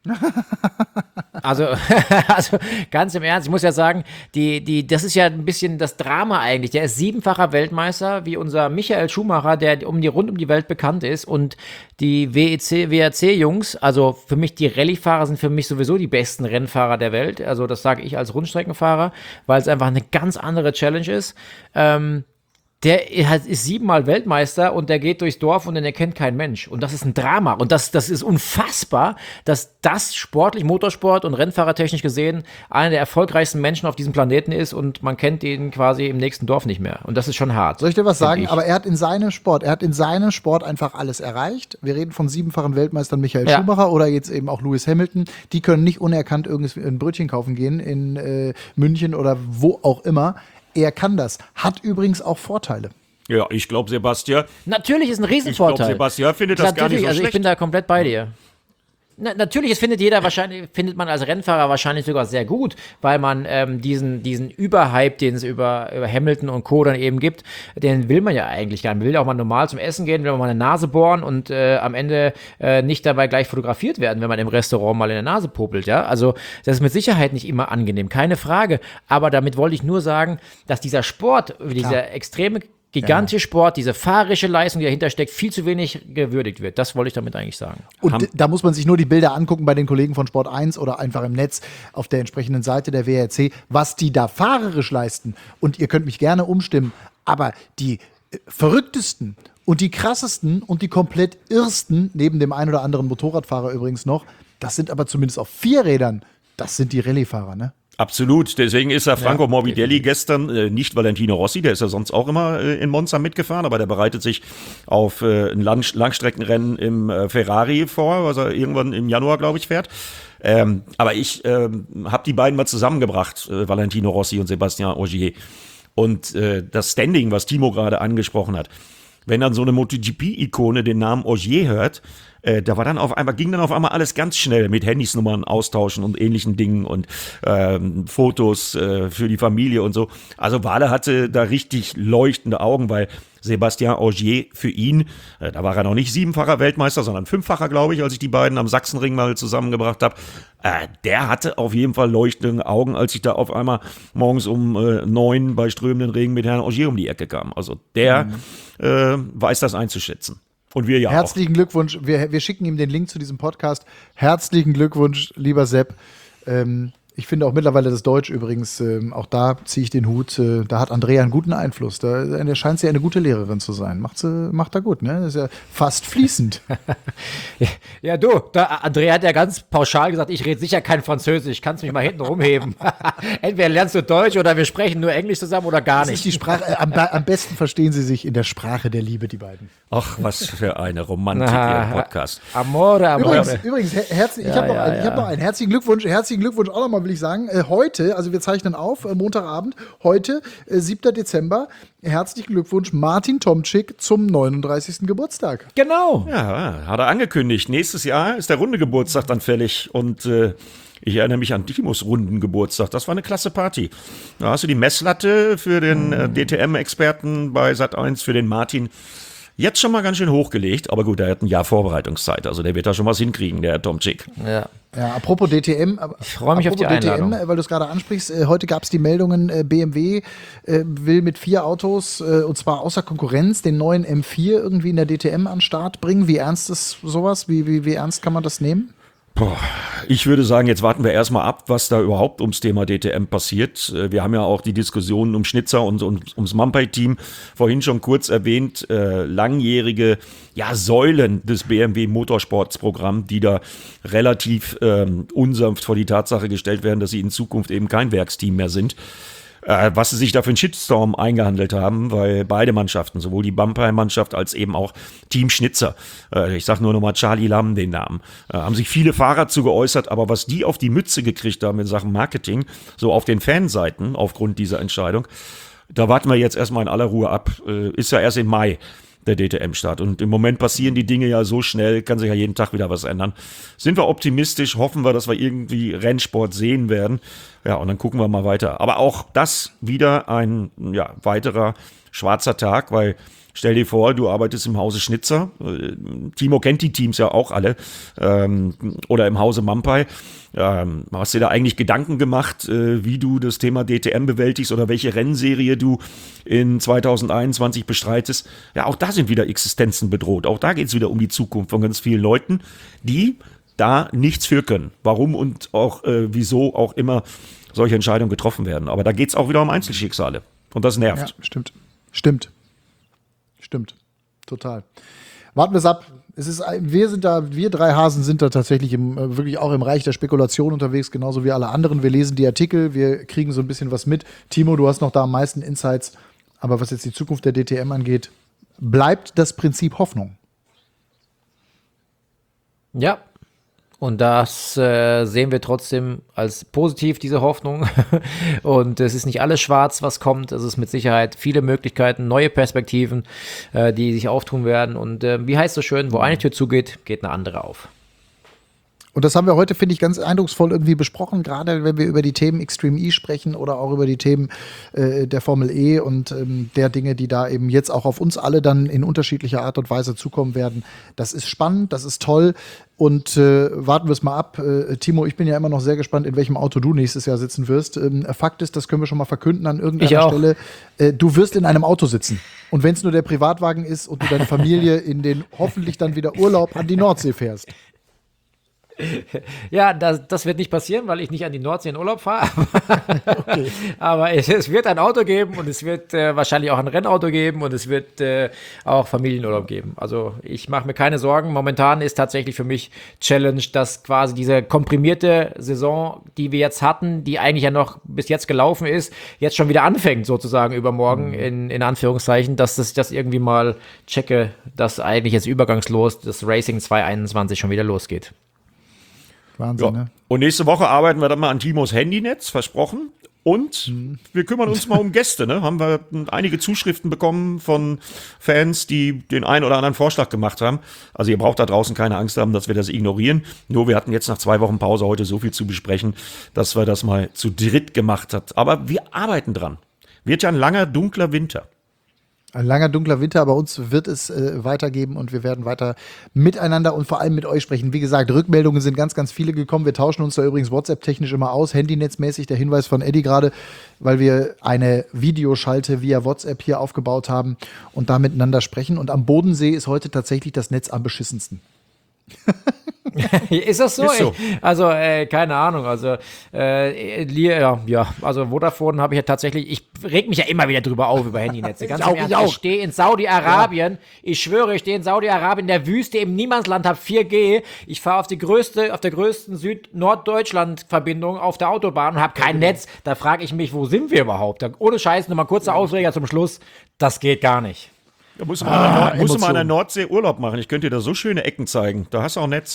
Speaker 4: Also, also ganz im Ernst, ich muss ja sagen, die, die, das ist ja ein bisschen das Drama eigentlich. Der ist siebenfacher Weltmeister, wie unser Michael Schumacher, der um die, rund um die Welt bekannt ist. Und die W E C, W R C-Jungs, also für mich die Rallye-Fahrer sind für mich sowieso die besten Rennfahrer der Welt. Also das sage ich als Rundstreckenfahrer, weil es einfach eine ganz andere Challenge ist. Ähm, Der ist siebenmal Weltmeister und der geht durchs Dorf und den erkennt kein Mensch. Und das ist ein Drama. Und das, das ist unfassbar, dass das sportlich, Motorsport und Rennfahrertechnisch gesehen einer der erfolgreichsten Menschen auf diesem Planeten ist und man kennt ihn quasi im nächsten Dorf nicht mehr. Und das ist schon hart.
Speaker 2: Soll ich dir was sagen?
Speaker 4: Ich.
Speaker 2: Aber er hat in seinem Sport, er hat in seinem Sport einfach alles erreicht. Wir reden von siebenfachen Weltmeistern Michael
Speaker 4: Ja.
Speaker 2: Schumacher oder jetzt eben auch Lewis Hamilton. Die können nicht unerkannt irgendwie ein Brötchen kaufen gehen in äh, München oder wo auch immer. Er kann das. Hat übrigens auch Vorteile.
Speaker 3: Ja, ich glaube, Sebastian.
Speaker 4: Natürlich ist ein
Speaker 3: Ich
Speaker 4: Riesenvorteil.
Speaker 3: glaube, Sebastian findet das gar nicht so
Speaker 4: also
Speaker 3: schlecht.
Speaker 4: ich bin da komplett bei dir. Na, natürlich, es findet jeder wahrscheinlich, findet man als Rennfahrer wahrscheinlich sogar sehr gut, weil man ähm, diesen, diesen Überhype, den es über, über Hamilton und Co. dann eben gibt, den will man ja eigentlich gar nicht. Man will ja auch mal normal zum Essen gehen, will man mal eine Nase bohren und äh, am Ende äh, nicht dabei gleich fotografiert werden, wenn man im Restaurant mal in der Nase popelt, ja. Also das ist mit Sicherheit nicht immer angenehm, keine Frage. Aber damit wollte ich nur sagen, dass dieser Sport, dieser extreme gigantische Sport, diese fahrerische Leistung, die dahinter steckt, viel zu wenig gewürdigt wird. Das wollte ich damit eigentlich sagen.
Speaker 2: Und d- da muss man sich nur die Bilder angucken bei den Kollegen von Sport eins oder einfach im Netz auf der entsprechenden Seite der W R C, was die da fahrerisch leisten. Und ihr könnt mich gerne umstimmen, aber die äh, verrücktesten und die krassesten und die komplett irrsten, neben dem ein oder anderen Motorradfahrer übrigens noch, das sind aber zumindest auf Vierrädern, das sind die Rallye-Fahrer, ne?
Speaker 3: Absolut, deswegen ist ja Franco ja, Morbidelli gestern, äh, nicht Valentino Rossi, der ist ja sonst auch immer äh, in Monza mitgefahren, aber der bereitet sich auf äh, ein Lang Langstreckenrennen im äh, Ferrari vor, was er irgendwann im Januar, glaube ich, fährt. Ähm, aber ich ähm, habe die beiden mal zusammengebracht, äh, Valentino Rossi und Sébastien Ogier. Und äh, das Standing, was Timo gerade angesprochen hat, wenn dann so eine MotoGP-Ikone den Namen Ogier hört, äh, da war dann auf einmal, ging dann auf einmal alles ganz schnell mit Handysnummern austauschen und ähnlichen Dingen und ähm, Fotos äh, für die Familie und so. Also Wale hatte da richtig leuchtende Augen, weil Sébastien Ogier für ihn, äh, da war er noch nicht siebenfacher Weltmeister, sondern fünffacher, glaube ich, als ich die beiden am Sachsenring mal zusammengebracht habe. Äh, der hatte auf jeden Fall leuchtende Augen, als ich da auf einmal morgens um äh, neun bei strömenden Regen mit Herrn Ogier um die Ecke kam. Also der mhm. äh, weiß das einzuschätzen. Und wir ja
Speaker 2: Herzlichen
Speaker 3: auch.
Speaker 2: Glückwunsch. Wir, wir schicken ihm den Link zu diesem Podcast. Herzlichen Glückwunsch, lieber Sepp. Ähm, ich finde auch mittlerweile das Deutsch übrigens, ähm, auch da ziehe ich den Hut. Äh, da hat Andrea einen guten Einfluss. Da, da scheint sie eine gute Lehrerin zu sein. Macht sie, macht er gut, ne? Das ist ja fast fließend.
Speaker 4: Ja, du, da, Andrea hat ja ganz pauschal gesagt, ich rede sicher kein Französisch. Kannst mich mal hinten rumheben. Entweder lernst du Deutsch oder wir sprechen nur Englisch zusammen oder gar
Speaker 2: Das
Speaker 4: nicht.
Speaker 2: ist die Sprache, äh, am, am besten verstehen sie sich in der Sprache der Liebe, die beiden.
Speaker 3: Ach, was für eine Romantik hier im Podcast.
Speaker 4: Amore, amore.
Speaker 2: Übrigens, übrigens her herzlich, ich
Speaker 4: Ja,
Speaker 2: habe noch,
Speaker 4: ja,
Speaker 2: ein, ich
Speaker 4: ja.
Speaker 2: hab noch einen herzlichen Glückwunsch, herzlichen Glückwunsch auch nochmal, will ich sagen. Äh, heute, also wir zeichnen auf, äh, Montagabend, heute, äh, siebter Dezember, herzlichen Glückwunsch Martin Tomczyk zum neununddreißigsten Geburtstag.
Speaker 4: Genau.
Speaker 3: Ja, hat er angekündigt. Nächstes Jahr ist der runde Geburtstag dann fällig und äh, ich erinnere mich an Timos runden Geburtstag. Das war eine klasse Party. Da hast du die Messlatte für den äh, D T M-Experten bei Sat eins, für den Martin jetzt schon mal ganz schön hochgelegt. Aber gut, der hat ein Jahr Vorbereitungszeit. Also der wird da schon was hinkriegen, der Tomczyk.
Speaker 4: Ja.
Speaker 2: Ja, apropos D T M.
Speaker 4: Ich freue mich auf die Einladung.
Speaker 2: D T M, weil du es gerade ansprichst. Äh, heute gab es die Meldungen, äh, B M W äh, will mit vier Autos, äh, und zwar außer Konkurrenz, den neuen M vier irgendwie in der D T M an den Start bringen. Wie ernst ist sowas? Wie, wie, wie ernst kann man das nehmen?
Speaker 3: Boah, ich würde sagen, jetzt warten wir erstmal ab, was da überhaupt ums Thema D T M passiert. Wir haben ja auch die Diskussionen um Schnitzer und, und ums Mampei-Team vorhin schon kurz erwähnt. Äh, langjährige ja, Säulen des B M W-Motorsportsprogramms, die da relativ ähm, unsanft vor die Tatsache gestellt werden, dass sie in Zukunft eben kein Werksteam mehr sind. Äh, was sie sich da für einen Shitstorm eingehandelt haben, weil beide Mannschaften, sowohl die Mampei-Mannschaft als eben auch Team Schnitzer, äh, ich sag nur nochmal Charlie Lam den Namen, äh, haben sich viele Fahrer zu geäußert, aber was die auf die Mütze gekriegt haben in Sachen Marketing, so auf den Fanseiten aufgrund dieser Entscheidung, da warten wir jetzt erstmal in aller Ruhe ab. Äh, ist ja erst im Mai der D T M-Start. Und im Moment passieren die Dinge ja so schnell, kann sich ja jeden Tag wieder was ändern. Sind wir optimistisch, hoffen wir, dass wir irgendwie Rennsport sehen werden. Ja, und dann gucken wir mal weiter. Aber auch das wieder ein ja, weiterer schwarzer Tag, weil stell dir vor, du arbeitest im Hause Schnitzer. Timo kennt die Teams ja auch alle. Ähm, oder im Hause Mampei. Ähm, hast du dir da eigentlich Gedanken gemacht, äh, wie du das Thema D T M bewältigst oder welche Rennserie du in zwanzig einundzwanzig bestreitest? Ja, auch da sind wieder Existenzen bedroht. Auch da geht es wieder um die Zukunft von ganz vielen Leuten, die da nichts für können. Warum und auch äh, wieso auch immer solche Entscheidungen getroffen werden. Aber da geht es auch wieder um Einzelschicksale. Und das nervt.
Speaker 2: Ja, stimmt. Stimmt. Stimmt. Total. Warten wir es ab. Es ist, wir sind da, wir drei Hasen sind da tatsächlich im, wirklich auch im Reich der Spekulation unterwegs, genauso wie alle anderen. Wir lesen die Artikel, wir kriegen so ein bisschen was mit. Timo, du hast noch da am meisten Insights. Aber was jetzt die Zukunft der D T M angeht, bleibt das Prinzip Hoffnung.
Speaker 4: Ja. Und das äh, sehen wir trotzdem als positiv, diese Hoffnung. Und es ist nicht alles schwarz, was kommt. Es ist mit Sicherheit viele Möglichkeiten, neue Perspektiven, äh, die sich auftun werden. Und äh, wie heißt es so schön, wo eine Tür zugeht, geht eine andere auf.
Speaker 2: Und das haben wir heute, finde ich, ganz eindrucksvoll irgendwie besprochen, gerade wenn wir über die Themen Extreme E sprechen oder auch über die Themen äh, der Formel E und ähm, der Dinge, die da eben jetzt auch auf uns alle dann in unterschiedlicher Art und Weise zukommen werden. Das ist spannend, das ist toll und äh, warten wir es mal ab. Äh, Timo, ich bin ja immer noch sehr gespannt, in welchem Auto du nächstes Jahr sitzen wirst. Ähm, Fakt ist, das können wir schon mal verkünden an irgendeiner Stelle, äh, du wirst in einem Auto sitzen. Und wenn es nur der Privatwagen ist und du deine Familie in den hoffentlich dann wieder Urlaub an die Nordsee fährst.
Speaker 4: Ja, das, das wird nicht passieren, weil ich nicht an die Nordsee in Urlaub fahre. Okay. Aber es, es wird ein Auto geben und es wird äh, wahrscheinlich auch ein Rennauto geben und es wird äh, auch Familienurlaub geben. Also ich mache mir keine Sorgen. Momentan ist tatsächlich für mich Challenge, dass quasi diese komprimierte Saison, die wir jetzt hatten, die eigentlich ja noch bis jetzt gelaufen ist, jetzt schon wieder anfängt sozusagen übermorgen mhm. in, in Anführungszeichen, dass ich das irgendwie mal checke, dass eigentlich jetzt übergangslos das Racing zwanzig einundzwanzig schon wieder losgeht.
Speaker 2: Wahnsinn,
Speaker 3: ja.
Speaker 2: Ne?
Speaker 3: Und nächste Woche arbeiten wir dann mal an Timos Handynetz, versprochen. Und mhm. wir kümmern uns mal um Gäste. Ne? Haben wir einige Zuschriften bekommen von Fans, die den einen oder anderen Vorschlag gemacht haben. Also ihr braucht da draußen keine Angst haben, dass wir das ignorieren. Nur wir hatten jetzt nach zwei Wochen Pause heute so viel zu besprechen, dass wir das mal zu dritt gemacht haben. Aber wir arbeiten dran. Wird ja ein langer, dunkler Winter.
Speaker 2: Ein langer, dunkler Winter, aber uns wird es äh, weitergeben und wir werden weiter miteinander und vor allem mit euch sprechen. Wie gesagt, Rückmeldungen sind ganz, ganz viele gekommen. Wir tauschen uns da übrigens WhatsApp-technisch immer aus, handynetzmäßig, der Hinweis von Eddie gerade, weil wir eine Videoschalte via WhatsApp hier aufgebaut haben und da miteinander sprechen. Und am Bodensee ist heute tatsächlich das Netz am beschissensten.
Speaker 4: Ist das so?
Speaker 3: Ist so.
Speaker 4: Ich, also, äh, keine Ahnung. Also, äh, ja, ja, also Vodafone habe ich ja tatsächlich, ich reg mich ja immer wieder drüber auf über Handynetze. Ganz
Speaker 2: ich auch, ich auch.
Speaker 4: Ich stehe in Saudi-Arabien, ja. ich schwöre, ich stehe in Saudi-Arabien, in der Wüste, im Niemandsland, habe vier G. Ich fahre auf die größte, auf der größten Süd-Norddeutschland-Verbindung auf der Autobahn und habe kein ja, Netz. Da frage ich mich, wo sind wir überhaupt? Ohne Scheiß, nochmal kurzer Ausreger zum Schluss. Das geht gar nicht.
Speaker 3: Da musst du mal, ah, an, der musst du mal an der Nordsee Urlaub machen. Ich könnte dir da so schöne Ecken zeigen. Da hast du auch Netz.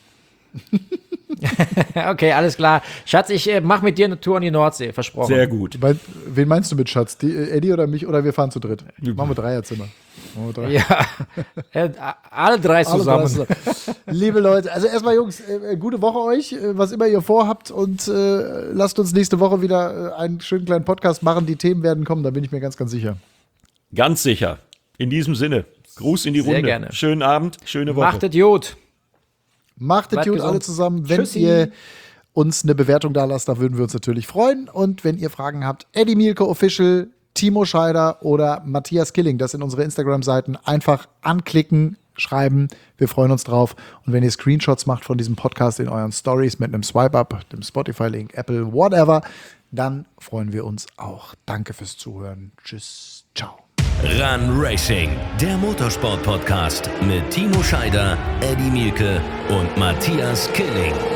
Speaker 4: Okay, alles klar. Schatz, ich äh, mach mit dir eine Tour an die Nordsee, versprochen.
Speaker 3: Sehr gut.
Speaker 2: Weil, wen meinst du mit Schatz? Die, äh, Eddie oder mich oder wir fahren zu dritt? Machen wir Dreierzimmer. Machen wir drei.
Speaker 4: Ja, äh, alle drei zusammen. Alle drei
Speaker 2: zusammen. Liebe Leute, also erstmal Jungs, äh, gute Woche euch, äh, was immer ihr vorhabt und äh, lasst uns nächste Woche wieder äh, einen schönen kleinen Podcast machen. Die Themen werden kommen, da bin ich mir ganz, ganz sicher.
Speaker 3: Ganz sicher. In diesem Sinne. Gruß in die
Speaker 4: Sehr
Speaker 3: Runde.
Speaker 4: gerne.
Speaker 3: Schönen Abend, schöne Woche.
Speaker 4: Macht es gut.
Speaker 2: Macht es
Speaker 4: Bleibt
Speaker 2: gut
Speaker 4: gesund.
Speaker 2: alle zusammen. Wenn
Speaker 4: Tschüssi.
Speaker 2: ihr uns eine Bewertung da lasst, da würden wir uns natürlich freuen. Und wenn ihr Fragen habt, Eddie Mielke Official, Timo Scheider oder Matthias Killing, das sind unsere Instagram-Seiten, einfach anklicken, schreiben. Wir freuen uns drauf. Und wenn ihr Screenshots macht von diesem Podcast in euren Stories mit einem Swipe-Up, dem Spotify-Link, Apple, whatever, dann freuen wir uns auch. Danke fürs Zuhören. Tschüss. Ciao.
Speaker 1: Run Racing, der Motorsport-Podcast mit Timo Scheider, Eddie Mielke und Matthias Killing.